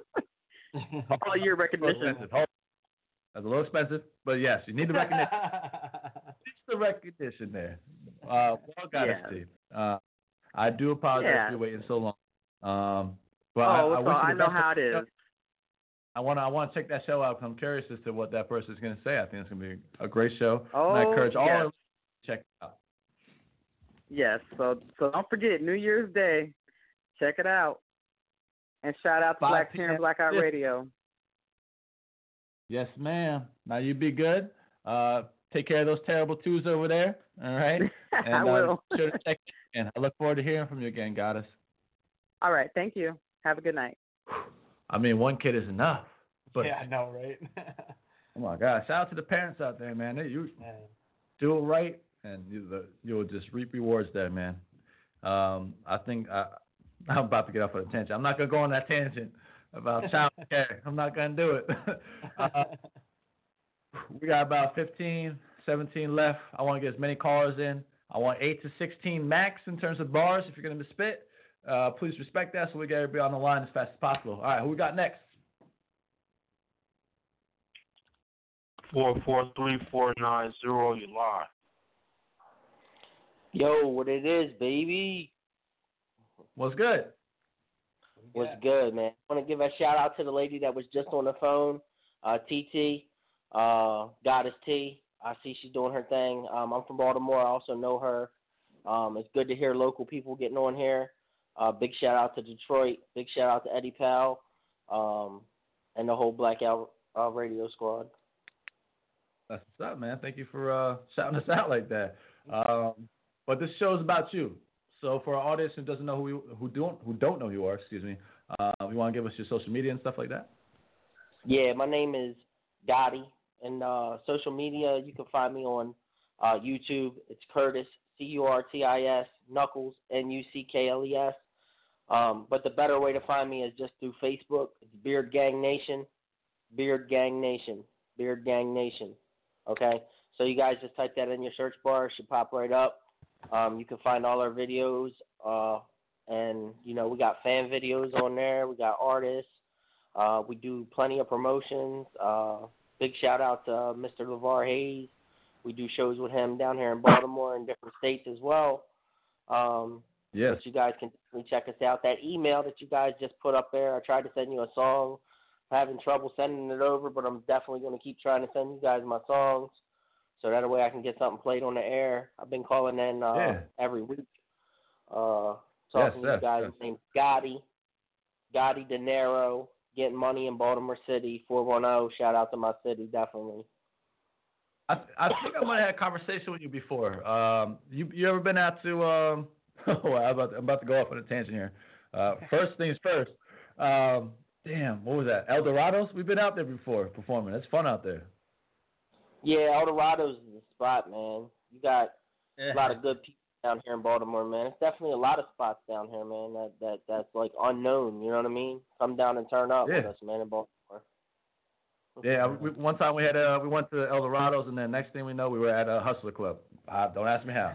all year recognition. Expensive. Hold- That's a little expensive, but yes, you need the recognition. It's the recognition there. Uh, well, got Yeah. Steve. Uh, I do apologize Yeah. for you waiting so long. Um, but Oh, I, I, so wish you I the know best how of it is. luck. I want to I want to check that show out. 'Cause I'm curious as to what that person is going to say. I think it's going to be a great show. Oh, and I encourage all yes. of you to check it out. Yes, so so don't forget New Year's Day. Check it out. And shout out to five Black Parent p.m. Blackout Yes. Radio. Yes, ma'am. Now you be good. Uh, take care of those terrible twos over there. All right. And, I will. Uh, sure to check in. I look forward to hearing from you again, Goddess. All right, thank you. Have a good night. I mean, one kid is enough. But yeah, I know, right? oh my God! Shout out to the parents out there, man. They, you Man. do it right, and you, the, you'll just reap rewards there, man. Um, I think I, I'm about to get off on a tangent. I'm not gonna go on that tangent about child care. I'm not gonna do it. uh, we got about fifteen, seventeen left. I want to get as many callers in. I want eight to sixteen max in terms of bars. If you're gonna spit, uh, please respect that so we get everybody on the line as fast as possible. All right, who we got next? Four four three four nine zero. You live. Yo, what it is, baby? What's good? What's good, man? I want to give a shout out to the lady that was just on the phone, uh, T T, uh, Goddess T. I see she's doing her thing. Um, I'm from Baltimore. I also know her. Um, it's good to hear local people getting on here. Uh, big shout out to Detroit. Big shout out to Eddie Powell, um, and the whole Blackout uh, Radio squad. That's what's up, man. Thank you for uh, shouting us out like that. Um, but this show is about you. So for our audience who doesn't know who you, who don't who don't know who you are, excuse me, uh, you want to give us your social media and stuff like that? Yeah, my name is Gotti, and uh, social media, you can find me on uh, YouTube. It's Curtis, C U R T I S, Knuckles, N U C K L E S. Um, but the better way to find me is just through Facebook. It's Beard Gang Nation, Beard Gang Nation, Beard Gang Nation. Okay? So you guys just type that in your search bar. It should pop right up. Um, you can find all our videos. Uh, and, you know, we got fan videos on there. We got artists. Uh, we do plenty of promotions. Uh, big shout-out to uh, Mister LeVar Hayes. We do shows with him down here in Baltimore and different states as well. Um, yes. But you guys can definitely check us out. That email that you guys just put up there, I tried to send you a song. I'm having trouble sending it over, but I'm definitely going to keep trying to send you guys my songs so that way I can get something played on the air. I've been calling in uh, yeah. every week, uh, yes, talking to yes, you guys yes. named Gotti, Gotti De Niro, getting money in Baltimore City, four one zero. Shout out to my city, definitely. I I think I might have had a conversation with you before. Um, you you ever been out to? Um, oh, I'm about to, I'm about to go off on a tangent here. Uh, first things first. Um, damn, what was that? El Dorados? We've been out there before performing. It's fun out there. Yeah, El Dorados is the spot, man. You got a lot of good people down here in Baltimore, man. It's definitely a lot of spots down here, man. That that that's like unknown. You know what I mean? Come down and turn up Yeah. with us, man, in Baltimore. Yeah, we, one time we had uh, we went to El Dorados, and then next thing we know, we were at a Hustler Club. Uh, don't ask me how.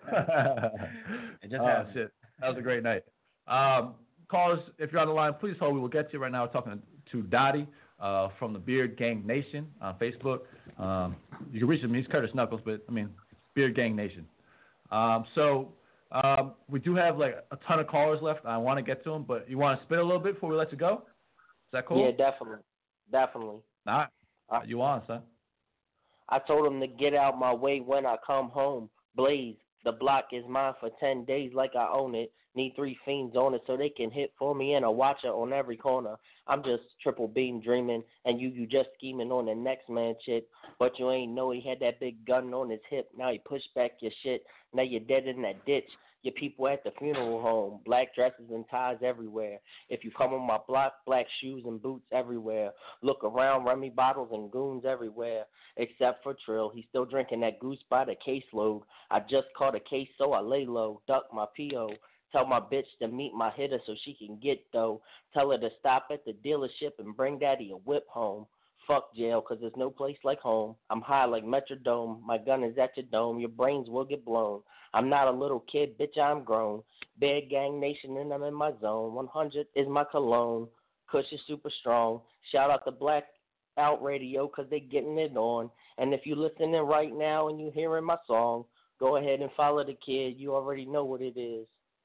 It just oh, happened. shit. That was a great night. Um, callers, if you're on the line, please hold. We will get you right now. We're talking to Dottie uh, from the Beard Gang Nation on Facebook. Um, you can reach him. He's Curtis Knuckles, but, I mean, Beard Gang Nation. Um, so um, we do have, like, a ton of callers left. I want to get to them, but you want to spit a little bit before we let you go? Is that cool? Yeah, definitely, definitely. All right. Uh, you on, son? I told him to get out my way when I come home. Blaze, the block is mine for ten days like I own it. Need three fiends on it so they can hit for me and a watcher on every corner. I'm just triple beam dreaming and you you just scheming on the next man shit. But you ain't know he had that big gun on his hip. Now he pushed back your shit. Now you're dead in that ditch. Your people at the funeral home, black dresses and ties everywhere. If you come on my block, black shoes and boots everywhere. Look around, Remy bottles and goons everywhere. Except for Trill, he's still drinking that goose by the caseload. I just caught a case, so I lay low, duck my P O. Tell my bitch to meet my hitter so she can get dough. Tell her to stop at the dealership and bring daddy a whip home. Fuck jail, cause there's no place like home. I'm high like Metrodome. My gun is at your dome. Your brains will get blown. I'm not a little kid, bitch, I'm grown. Bad Gang Nation and I'm in my zone. one hundred is my cologne. Kush is super strong. Shout out to Black Out Radio cause they getting it on. And if you listening right now and you hearing my song, go ahead and follow the kid. You already know what it is.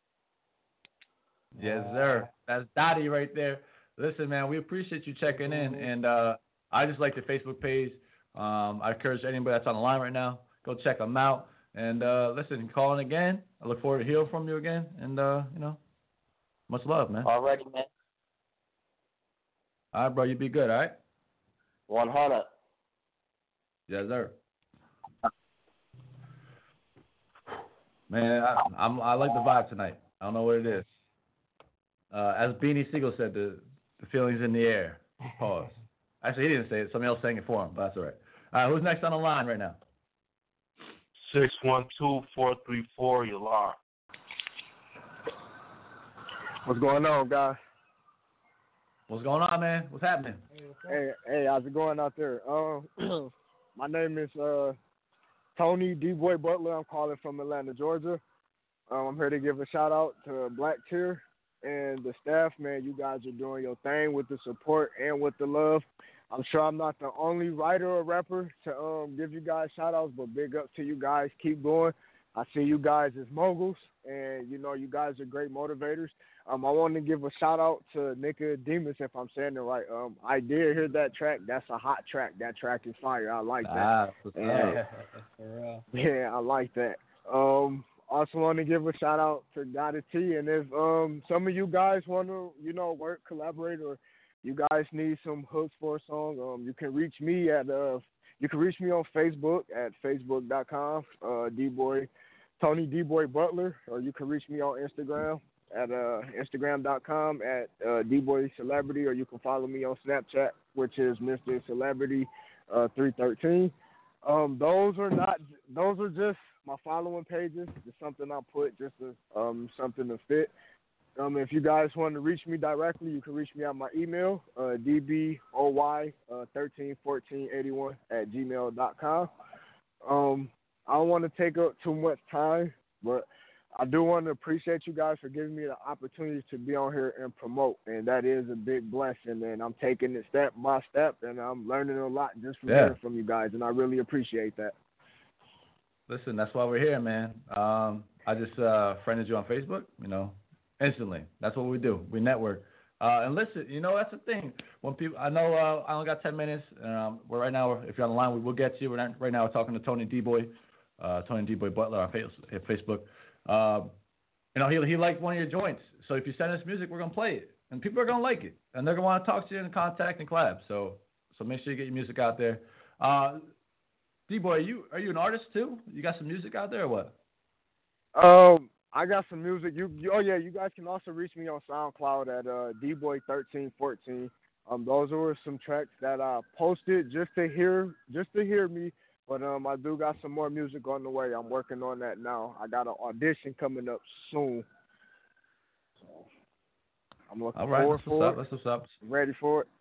Yes, sir. That's Dottie right there. Listen, man, we appreciate you checking in. And uh, I just like the Facebook page. Um, I encourage anybody that's on the line right now, go check them out. And uh, listen, calling again. I look forward to hearing from you again. And, uh, you know, much love, man. Already, man. All right, bro. You be good, all right? one hundred. Yes, sir. Man, I, I'm, I like the vibe tonight. I don't know what it is. Uh, as Beanie Siegel said, the, the feeling's in the air. Pause. Actually, he didn't say it. Somebody else sang it for him, but that's all right. All right, who's next on the line right now? six one two, four three four, you're live. What's going on, guys? What's going on, man? What's happening? Hey, hey, how's it going out there? Um, my name is uh, Tony D-Boy Butler. I'm calling from Atlanta, Georgia. Um, I'm here to give a shout out to Black Tier and the staff, man. You guys are doing your thing with the support and with the love. I'm sure I'm not the only writer or rapper to um, give you guys shout outs, but big ups to you guys. Keep going. I see you guys as moguls, and, you know, you guys are great motivators. Um, I want to give a shout out to Nicodemus, if I'm saying it right. Um, I did hear that track. That's a hot track. That track is fire. I like that. Ah, and, yeah, I like that. Um, also want to give a shout out to Gotti T. And if um some of you guys want to, you know, work, collaborate, or you guys need some hooks for a song, um, you can reach me at uh, you can reach me on Facebook at facebook dot com, uh, D-Boy, Tony D-Boy Butler, or you can reach me on Instagram at uh, instagram dot com at uh, D-Boy Celebrity, or you can follow me on Snapchat, which is Mister Celebrity uh, three thirteen. Um, those are not, those are just my following pages. Just something I put, just to, um, something to fit. Um, if you guys want to reach me directly, you can reach me at my email, uh, dboy uh, thirteen fourteen eighty-one at gmail dot com. Um, I don't want to take up too much time, but I do want to appreciate you guys for giving me the opportunity to be on here and promote, and that is a big blessing, and I'm taking it step by step, and I'm learning a lot just from Yeah. hearing from you guys, and I really appreciate that. Listen, that's why we're here, man. Um, I just uh, friended you on Facebook, you know, instantly. That's what we do. We network. Uh, and listen, you know, that's the thing. When people, I know uh, I only got ten minutes. Um, we're right now, if you're on the line, we will get to you. We're not, right now we're talking to Tony D-Boy, uh, Tony D-Boy Butler on face, Facebook. Uh, you know, he he liked one of your joints. So if you send us music, we're going to play it. And people are going to like it. And they're going to want to talk to you and contact and collab. So so make sure you get your music out there. Uh, D-Boy, are you, are you an artist too? You got some music out there or what? Um, I got some music. You, you, oh yeah, you guys can also reach me on SoundCloud at uh, D Boy thirteen fourteen. Um, those were some tracks that I posted just to hear, just to hear me. But um, I do got some more music on the way. I'm working on that now. I got an audition coming up soon. So I'm looking All right, forward that's for what's it. up. That's what's up. Ready for it?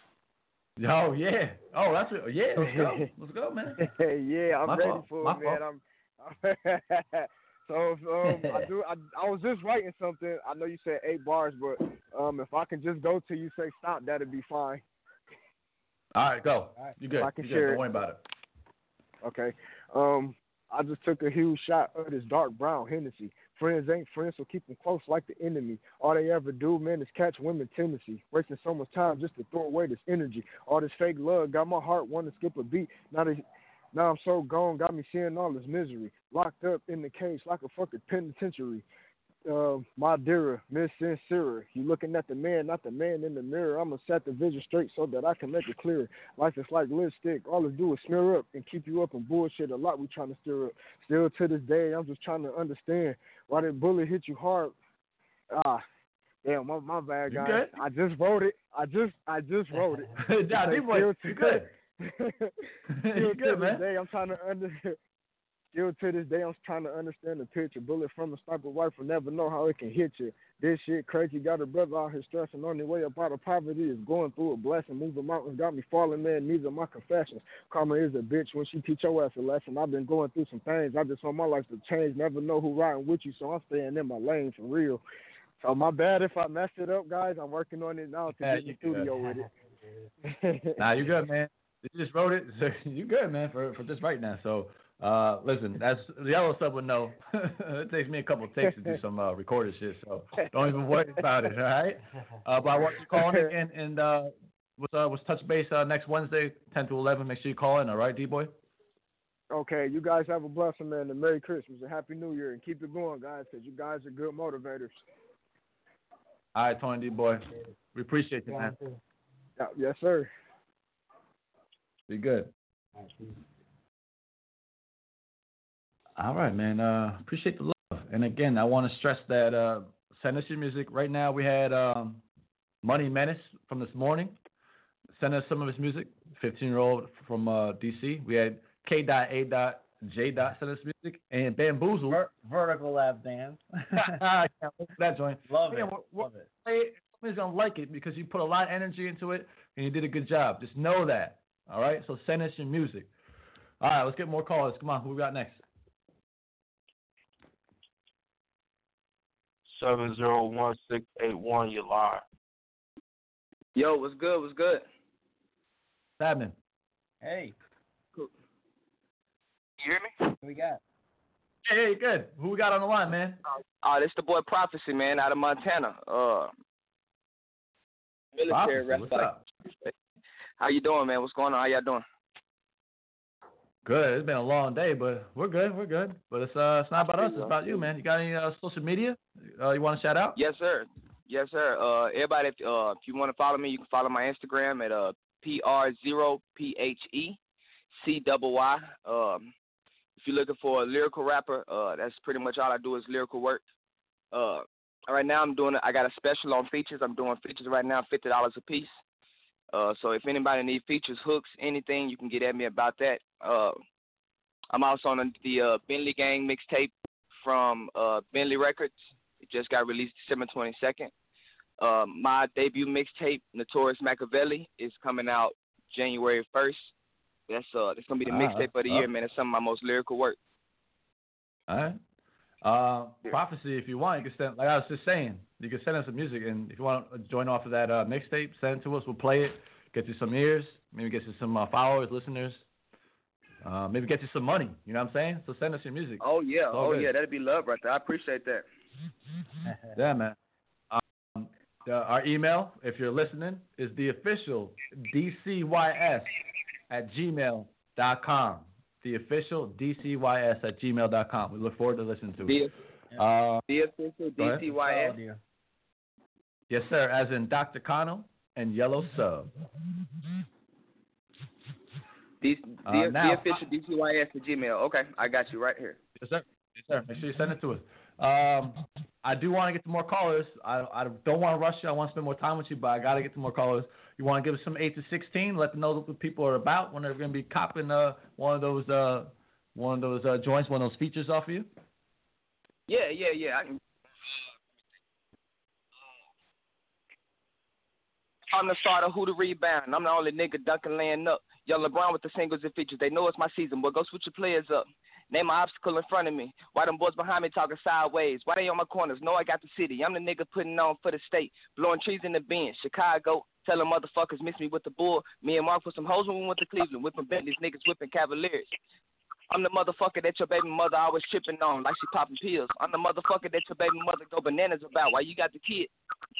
Oh yeah. Oh, that's it. Yeah. Let's go. Let's go, man. yeah, I'm My ready fault. for My it, man. fault. I'm. So um, I do. I, I was just writing something. I know you said eight bars, but um, if I can just go till you say stop, that'd be fine. All right, go. All right. You good? If I can You good. share Don't it. worry about it. Okay. Um, I just took a huge shot of this dark brown Hennessy. Friends ain't friends, so keep them close like the enemy. All they ever do, man, is catch women tendency. Wasting so much time just to throw away this energy. All this fake love got my heart wanting to skip a beat. Now they. Now I'm so gone, got me seeing all this misery. Locked up in the cage like a fucking penitentiary. Uh, my dearer, Miss Sincere, you looking at the man, not the man in the mirror. I'ma set the vision straight so that I can make it clear. Life is like lipstick, all it do is smear up and keep you up in bullshit. A lot we trying to stir up. Still to this day, I'm just trying to understand why that bullet hit you hard. Ah, damn, my my bad, You guys. good? I just wrote it. I just I just wrote it. Nah, Say, D-Boy, still you to- good. Still You to good, this man. day, I'm trying to under. Still to this day, I'm trying to understand the picture. Bullet from a sniper rifle, never know how it can hit you. This shit crazy. Got a brother out here stressing. On the way up out of poverty is going through a blessing. Moving mountains got me falling, man. These are my confessions. Karma is a bitch when she teach your ass a lesson. I've been going through some things. I just want my life to change. Never know who riding with you, so I'm staying in my lane for real. So my bad if I messed it up, guys. I'm working on it now to Yeah, get in the you good. studio with it. Nah, you good, man. You just wrote it. So you good, man, for for just right now. So uh, listen, that's the yellow sub would know. It takes me a couple of takes to do some uh, recorded shit, so don't even worry about it. All right. Uh, but I want you to call in and and uh, let's uh, let's touch base uh, next Wednesday, ten to eleven. Make sure you call in. All right, D-Boy. Okay, you guys have a blessing, man, and Merry Christmas and Happy New Year, and keep it going, guys, because you guys are good motivators. All right, Tony D-Boy. We appreciate you, man. Yeah, yes, sir. Be good. All right, man. Uh, appreciate the love. And again, I want to stress that uh, send us your music. Right now, we had um, Money Menace from this morning. Send us some of his music. fifteen-year-old from uh, D C. We had K. A. J. Send us music. And Bamboozle. Ver- vertical lap dance. I can't wait for that joint. Love Yeah, it. we're- we're- Love it. Hey, somebody's gonna like it because you put a lot of energy into it and you did a good job. Just know that. All right. So send us your music. All right. Let's get more callers. Come on. Who we got next? Seven zero one six eight one. You're live. Yo, what's good? What's good? What's happening? Hey, You hear me? what we got? Hey, good. Who we got on the line, man? Uh, this the boy Prophecy, man, out of Montana. Uh, military Prophecy, what's wrestler. up? How you doing, man? What's going on? How y'all doing? Good. It's been a long day, but we're good. We're good. But it's uh, it's not about us. It's about you, man. You got any uh, social media? Uh, you want to shout out? Yes, sir. Yes, sir. Uh, everybody, if, uh, if you want to follow me, you can follow my Instagram at uh P R zero P H E C Y Y. Um, if you're looking for a lyrical rapper, uh, that's pretty much all I do is lyrical work. Uh, right now I'm doing, I got a special on features. I'm doing features right now, fifty dollars a piece. Uh, so if anybody needs features, hooks, anything, you can get at me about that. Uh, I'm also on the uh, Bentley Gang mixtape from uh, Bentley Records. just got released December twenty-second. Uh, my debut mixtape, Notorious Machiavelli, is coming out January first. That's uh, that's gonna be the Ah, mixtape of the oh. year, man. It's some of my most lyrical work. All right. Uh, Prophecy, if you want, you can send, like I was just saying, you can send us some music, and if you want to join off of that uh, mixtape, send it to us. We'll play it, get you some ears, maybe get you some uh, followers, listeners, uh, maybe get you some money. You know what I'm saying? So send us your music. Oh yeah, It's all oh good. yeah, that'd be love right there. I appreciate that. Yeah, man. Um, the, our email, if you're listening, is the official D C Y S at gmail dot com. The official D C Y S at gmail dot com. We look forward to listening to it. The, Uh, the official go D ahead. C Y S. Yes, sir. As in Doctor Kano and Yellow Sub. The, Uh, the, now- the official D C Y S at Gmail. Okay, I got you right here. Yes, sir. Yes, sir. Make sure you send it to us. Um, I do want to get to more callers. I, I don't want to rush you. I want to spend more time with you, but I got to get to more callers. You want to give us some eight to sixteen? Let them know what people are about when they're going to be copping uh, one of those uh, one of those uh, joints, one of those features off of you. Yeah, yeah, yeah. I can. I'm the starter, who the rebound. I'm the only nigga dunking laying up. Young LeBron with the singles and features. They know it's my season, but go switch your players up. Name my obstacle in front of me. Why them boys behind me talking sideways? Why they on my corners? No, I got the city. I'm the nigga putting on for the state. Blowing trees in the bend. Chicago, tell them motherfuckers miss me with the bull. Me and Mark put some hoes when we went to Cleveland. Whipping Bentleys, niggas whipping Cavaliers. I'm the motherfucker that your baby mother always tripping on like she popping pills. I'm the motherfucker that your baby mother go bananas about while you got the kid.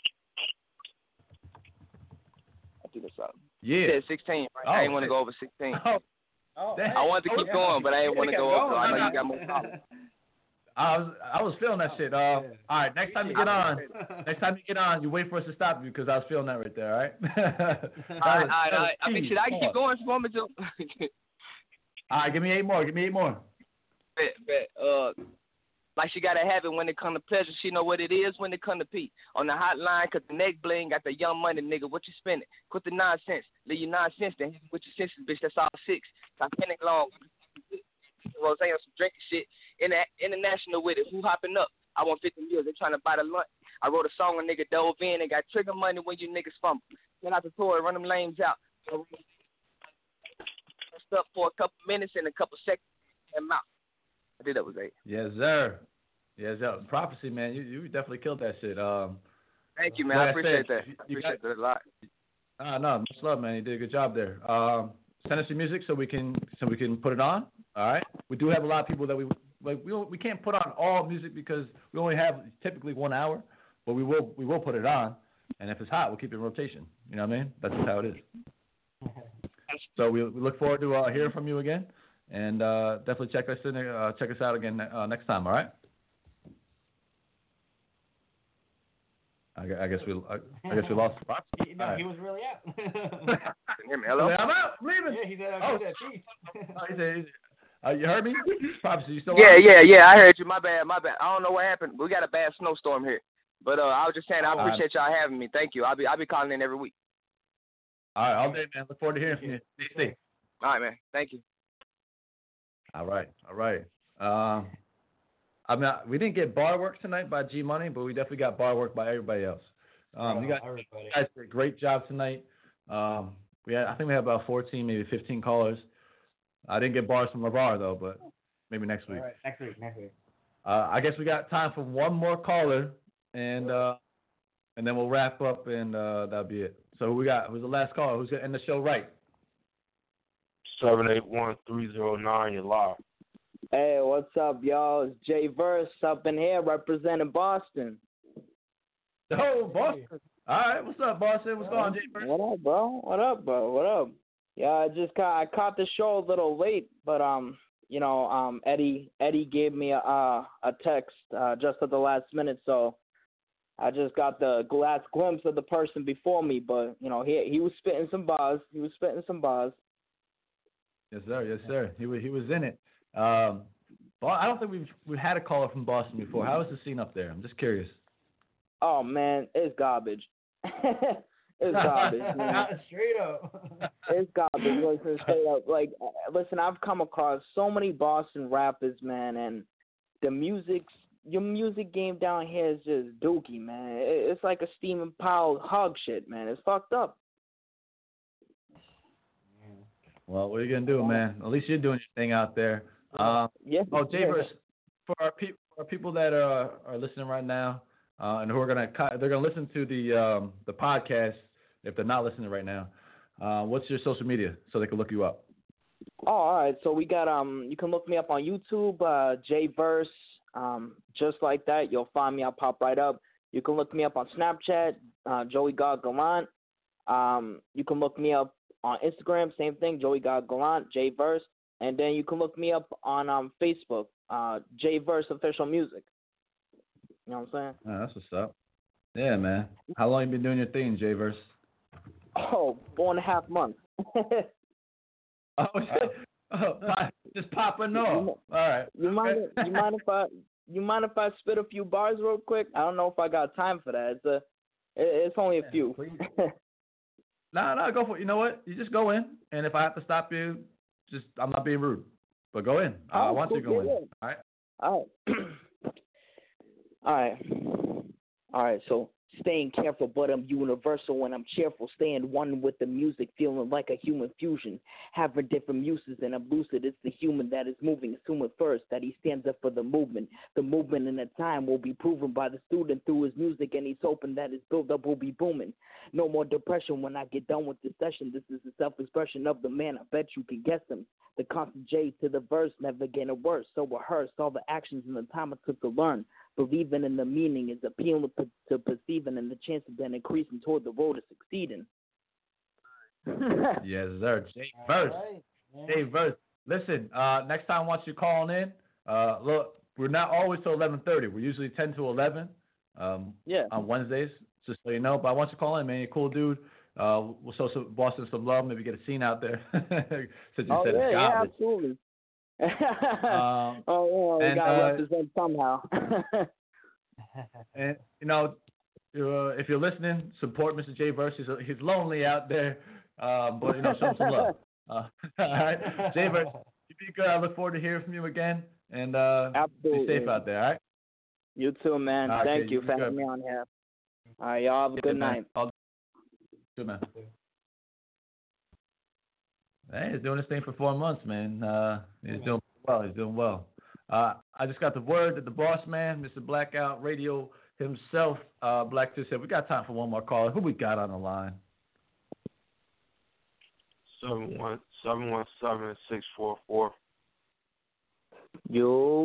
I think that's up. Yeah. You said sixteen, right? Oh, I ain't want to shit. go over sixteen. Oh, Oh, I wanted to keep yeah. going, but I didn't want to Yeah, go kept over. I know going. you got more problems. I was I was feeling that shit. Uh, all right, next time you get on, next time you get on, you wait for us to stop you because I was feeling that right there. All right. All right, all right, all right. I mean, should I keep going if you want me to? All right, give me eight more. Give me eight more. bet, bet. Uh, like she gotta have it when it come to pleasure. She know what it is when it come to pee. On the hotline, cause the neck bling got the young money, nigga. What you spending? Quit the nonsense. Leave your nonsense then. With your senses, bitch. That's all six. Titanic long. Rose on some drinking shit. In the, international with it. Who hopping up? I want fifty meals. They trying to buy the lunch. I wrote a song, a nigga dove in and got trigger money when you niggas fumble. Then out the tour, run them lanes out. Up for a couple minutes and a couple seconds and out. I did that was eight. Yes, sir. Yes, sir. Prophecy, man. You you definitely killed that shit. Um, Thank you, man. like I appreciate said, that. you- I you appreciate got- that a lot. Ah, no, much love, man. You did a good job there. Um, send us your music so we can so we can put it on. All right. We do have a lot of people that we like. We don't, we can't put on all music because we only have typically one hour, but we will we will put it on, and if it's hot, we'll keep it in rotation. You know what I mean? That's just how it is. So we, we look forward to uh, hearing from you again, and uh, definitely check us in, uh, check us out again uh, next time. All right. I, gu- I guess we I, I guess we lost. He, no, All right. he was really out. Hear me? Hello? I'm out. I'm leaving. Yeah, he said, Oh. I said, peace. Oh, he said, he said- uh, you heard me? Prophecy, you still Yeah, on? yeah, yeah. I heard you. My bad, my bad. I don't know what happened. We got a bad snowstorm here. But uh, I was just saying, I All right. appreciate y'all having me. Thank you. I'll be I'll be calling in every week. All right, all day, man. Look forward to hearing from you. Stay safe. All right, man. Thank you. All right, all right. Um, I mean, I- we didn't get bar work tonight by G Money, but we definitely got bar work by everybody else. Um, you guys, everybody. you guys did a great job tonight. Um, we had, I think we had about fourteen, maybe fifteen callers. I didn't get bars from LeVar though, but maybe next week. All right, next week, next week. Uh, I guess we got time for one more caller, and uh, and then we'll wrap up, and uh, that'll be it. So we got who's the last caller? Who's gonna end the show right? Seven eight one three zero nine. You're live. Hey, what's up, y'all? It's Jay Verse up in here representing Boston. Oh, Boston. All right, what's up, Boston? What's going on, Jay? What up, bro? What up, bro? What up? Yeah, I just caught I caught the show a little late, but um, you know, um, Eddie Eddie gave me a uh, a text uh, just at the last minute, so I just got the last glimpse of the person before me. But you know, he he was spitting some bars. He was spitting some bars. Yes, sir. Yes, sir. He was he was in it. Um, Bo- I don't think we've we've had a caller from Boston before. How is the scene up there? I'm just curious. Oh man, it's garbage. It's garbage, man. Straight up. It's garbage. Listen, straight up. Like, uh, listen, I've come across so many Boston rappers, man, and the music's your music game down here is just dookie, man. It, it's like a steaming pile hog shit, man. It's fucked up. Well, what are you gonna do, man? At least you're doing your thing out there. Uh, yeah. Oh, Javers, for our people, for our people that are are listening right now, uh, and who are gonna they're gonna listen to the um, the podcast if they're not listening right now. Uh, what's your social media so they can look you up? Oh, all right. So we got um, you can look me up on YouTube, uh, J-Verse, um, just like that. You'll find me. I'll pop right up. You can look me up on Snapchat, uh, Joey God Gallant. Um, you can look me up on Instagram, same thing, Joey God Gallant, J-Verse. And then you can look me up on um, Facebook, uh, J-Verse Official Music. You know what I'm saying? Oh, that's what's up. Yeah, man. How long you been doing your thing, J-Verse? Oh, four and a half months. Oh, shit. Oh, just popping off. All right. You mind? You mind if I? You mind if I spit a few bars real quick? I don't know if I got time for that. It's a. It's only a few. No, no, go for it. You know what? You just go in, and if I have to stop you, just I'm not being rude, but go in. I, I want you to go in. All right. All right. All right. All right. So staying careful, but I'm universal when I'm cheerful. Staying one with the music, feeling like a human fusion. Having different uses and I'm lucid. It's the human that is moving. Assuming first that he stands up for the movement. The movement in that time will be proven by the student through his music, and he's hoping that his build-up will be booming. No more depression when I get done with this session. This is the self-expression of the man. I bet you can guess him. The constant J to the verse, never getting worse. So rehearse all the actions and the time it took to learn. Believing in the meaning is appealing to, to perceiving, and the chance of then increasing toward the road of succeeding. Yes, sir. J-Verse. J-Verse. Listen, uh, next time once you're calling in, uh, look, we're not always till eleven thirty. We're usually ten to eleven um, yeah. on Wednesdays, just so you know. But I want you to call in, man. You're a cool dude. Uh, we'll show some Boston some love. Maybe get a scene out there. Since you oh, said yeah, it's yeah, absolutely. um, oh, yeah, we and, got to uh, represent somehow. And, you know, uh, if you're listening, support Mister J-Verse. He's, he's lonely out there, um, but, you know, show him some love. Uh, all right, J-Verse, you be good. I look forward to hearing from you again, and uh, Absolutely. be safe out there, all right? You too, man. Okay, Thank you you for good. having me on here. All right, y'all have a good Yeah, man. night. I'll- Good, man. Hey, he's doing this thing for four months, man. Uh, he's doing well. He's doing well. Uh, I just got the word that the boss man, Mister Blackout Radio himself, uh, Black Two said, we got time for one more caller. Who we got on the line? Seven one seven one seven six four four. Yo.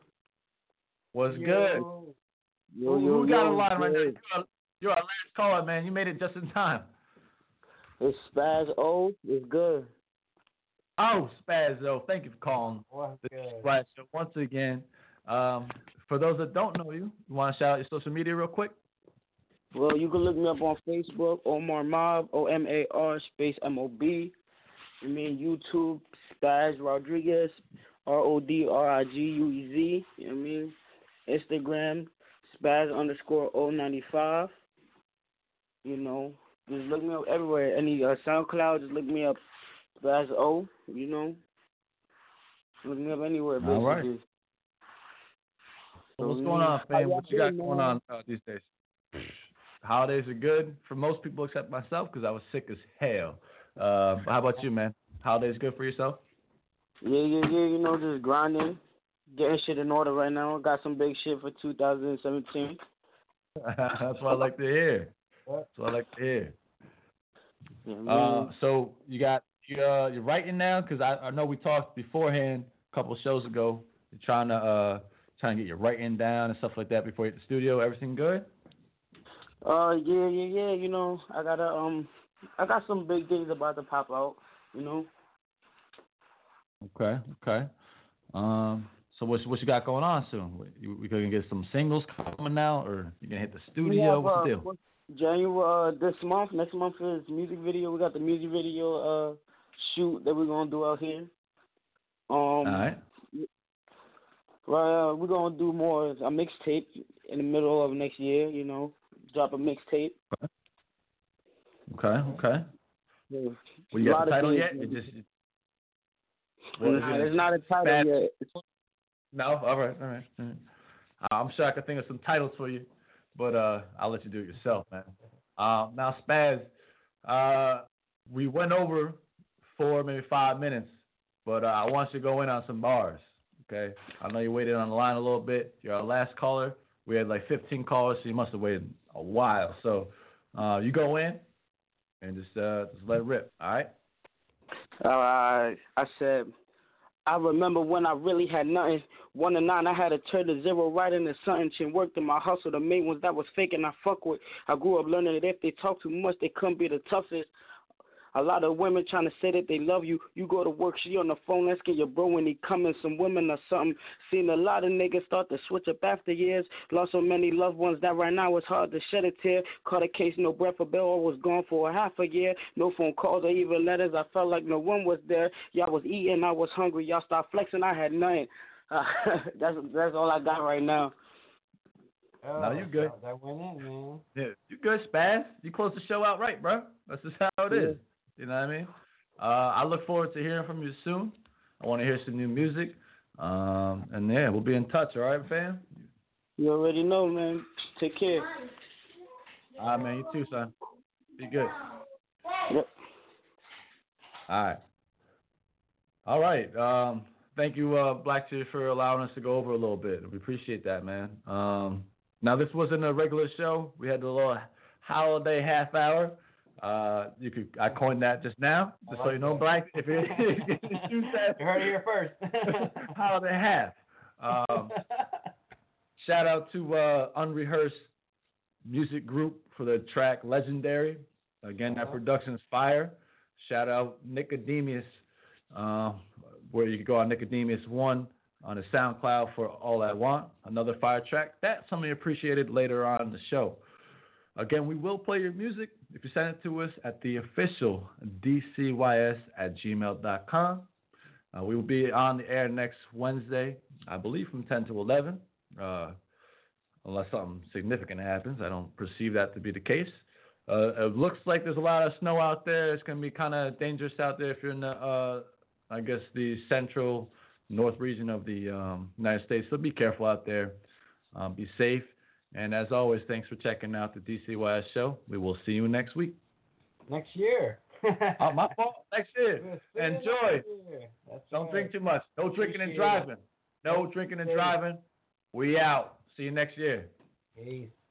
What's Yo. good? Yo, who yo, who got yo, on the line right now? yo. You're our, you're our last caller, man. You made it just in time. It's Spaz O. It's good. Oh, Spazzo, thank you for calling. The Right Show once again. Um, for those that don't know you, you want to shout out your social media real quick? Well, you can look me up on Facebook, Omar Mob, O M A R space M O B. I mean, YouTube, Spaz Rodriguez, R O D R I G U E Z. You know what I mean? Instagram, Spaz underscore O ninety-five. You know, just look me up everywhere. Any uh, SoundCloud, just look me up, Spaz O. You know, look me up anywhere, basically. All right. So what's going on, fam? What you got going on uh, these days? Holidays are good for most people except myself because I was sick as hell. Uh, how about you, man? Holidays good for yourself? Yeah, yeah, yeah. You know, just grinding, getting shit in order right now. Got some big shit for two thousand seventeen. That's what I like to hear. That's what I like to hear. Yeah, Uh, so you got you uh, you're writing now because I, I know we talked beforehand a couple of shows ago. You're trying to uh, trying to get your writing down and stuff like that before you hit the studio. Everything good? Uh, yeah, yeah, yeah. You know, I got a um, I got some big things about to pop out. You know. Okay, okay. Um, so what what you got going on soon? You, we gonna get some singles coming out, or you gonna hit the studio? Have, What's uh, the deal? January uh, this month. Next month is music video. We got the music video uh shoot that we're gonna do out here. Um, All right. Right, uh, we're gonna do more a mixtape in the middle of next year. You know, drop a mixtape. Okay, okay. Yeah. Well, you got A the lot title of yet? things. It just Nah, it's not a title Spaz- yet. It's, No, all right, all right. All right. I'm sure I could think of some titles for you, but uh, I'll let you do it yourself, man. Uh, now, Spaz, uh, we went over four, maybe five minutes, but uh, I want you to go in on some bars, okay? I know you waited on the line a little bit. You're our last caller. We had like fifteen callers, so you must have waited a while. So uh, you go in and just, uh, just let it rip, all right? All right. I said, I remember when I really had nothing. One to nine, I had to turn to zero right into something. Chin worked in my hustle. The main ones that was faking, I fuck with. I grew up learning that if they talk too much, they couldn't be the toughest. A lot of women trying to say that they love you. You go to work, she on the phone, let's get your bro when he coming. Some women or something. Seen a lot of niggas start to switch up after years. Lost so many loved ones that right now it's hard to shed a tear. Caught a case, no breath for bail. I was gone for a half a year. No phone calls or even letters. I felt like no one was there. Y'all was eating, I was hungry. Y'all stopped flexing, I had nothing. Uh, that's that's all I got right now. Oh, no, you good. That went in, man. Yeah, you good, Spaz. You closed the show out right, bro. That's just how it Yeah. is. You know what I mean? Uh, I look forward to hearing from you soon. I want to hear some new music. Um, and yeah, we'll be in touch, all right, fam? You already know, man. Take care. All right, man. You too, son. Be good. Yep. All right. All right. Um, thank you, uh, Black Tear, for allowing us to go over a little bit. We appreciate that, man. Um, now, this wasn't a regular show. We had the little holiday half hour. Uh, you could I coined that just now, just like so you know, that. Black. If you, you said, you heard it here first. holiday half. Um, shout out to uh, Unrehearsed Music Group for the track Legendary. Again, that production's fire. Shout out Nicodemus, uh, where you can go on Nicodemus one on the SoundCloud for All I Want. Another fire track. That's something appreciated later on in the show. Again, we will play your music if you send it to us at the official D C Y S at gmail dot com. Uh, we will be on the air next Wednesday, I believe, from ten to eleven, uh, unless something significant happens. I don't perceive that to be the case. Uh, it looks like there's a lot of snow out there. It's going to be kind of dangerous out there if you're in the, uh, I guess, the central north region of the um, United States. So be careful out there. Um, be safe. And as always, thanks for checking out the D C Y S show. We will see you next week. Next year. Oh, my fault. Next year. Enjoy. That's Don't right. drink too much. No drinking and Appreciate driving. it. No drinking and driving. We out. See you next year. Peace.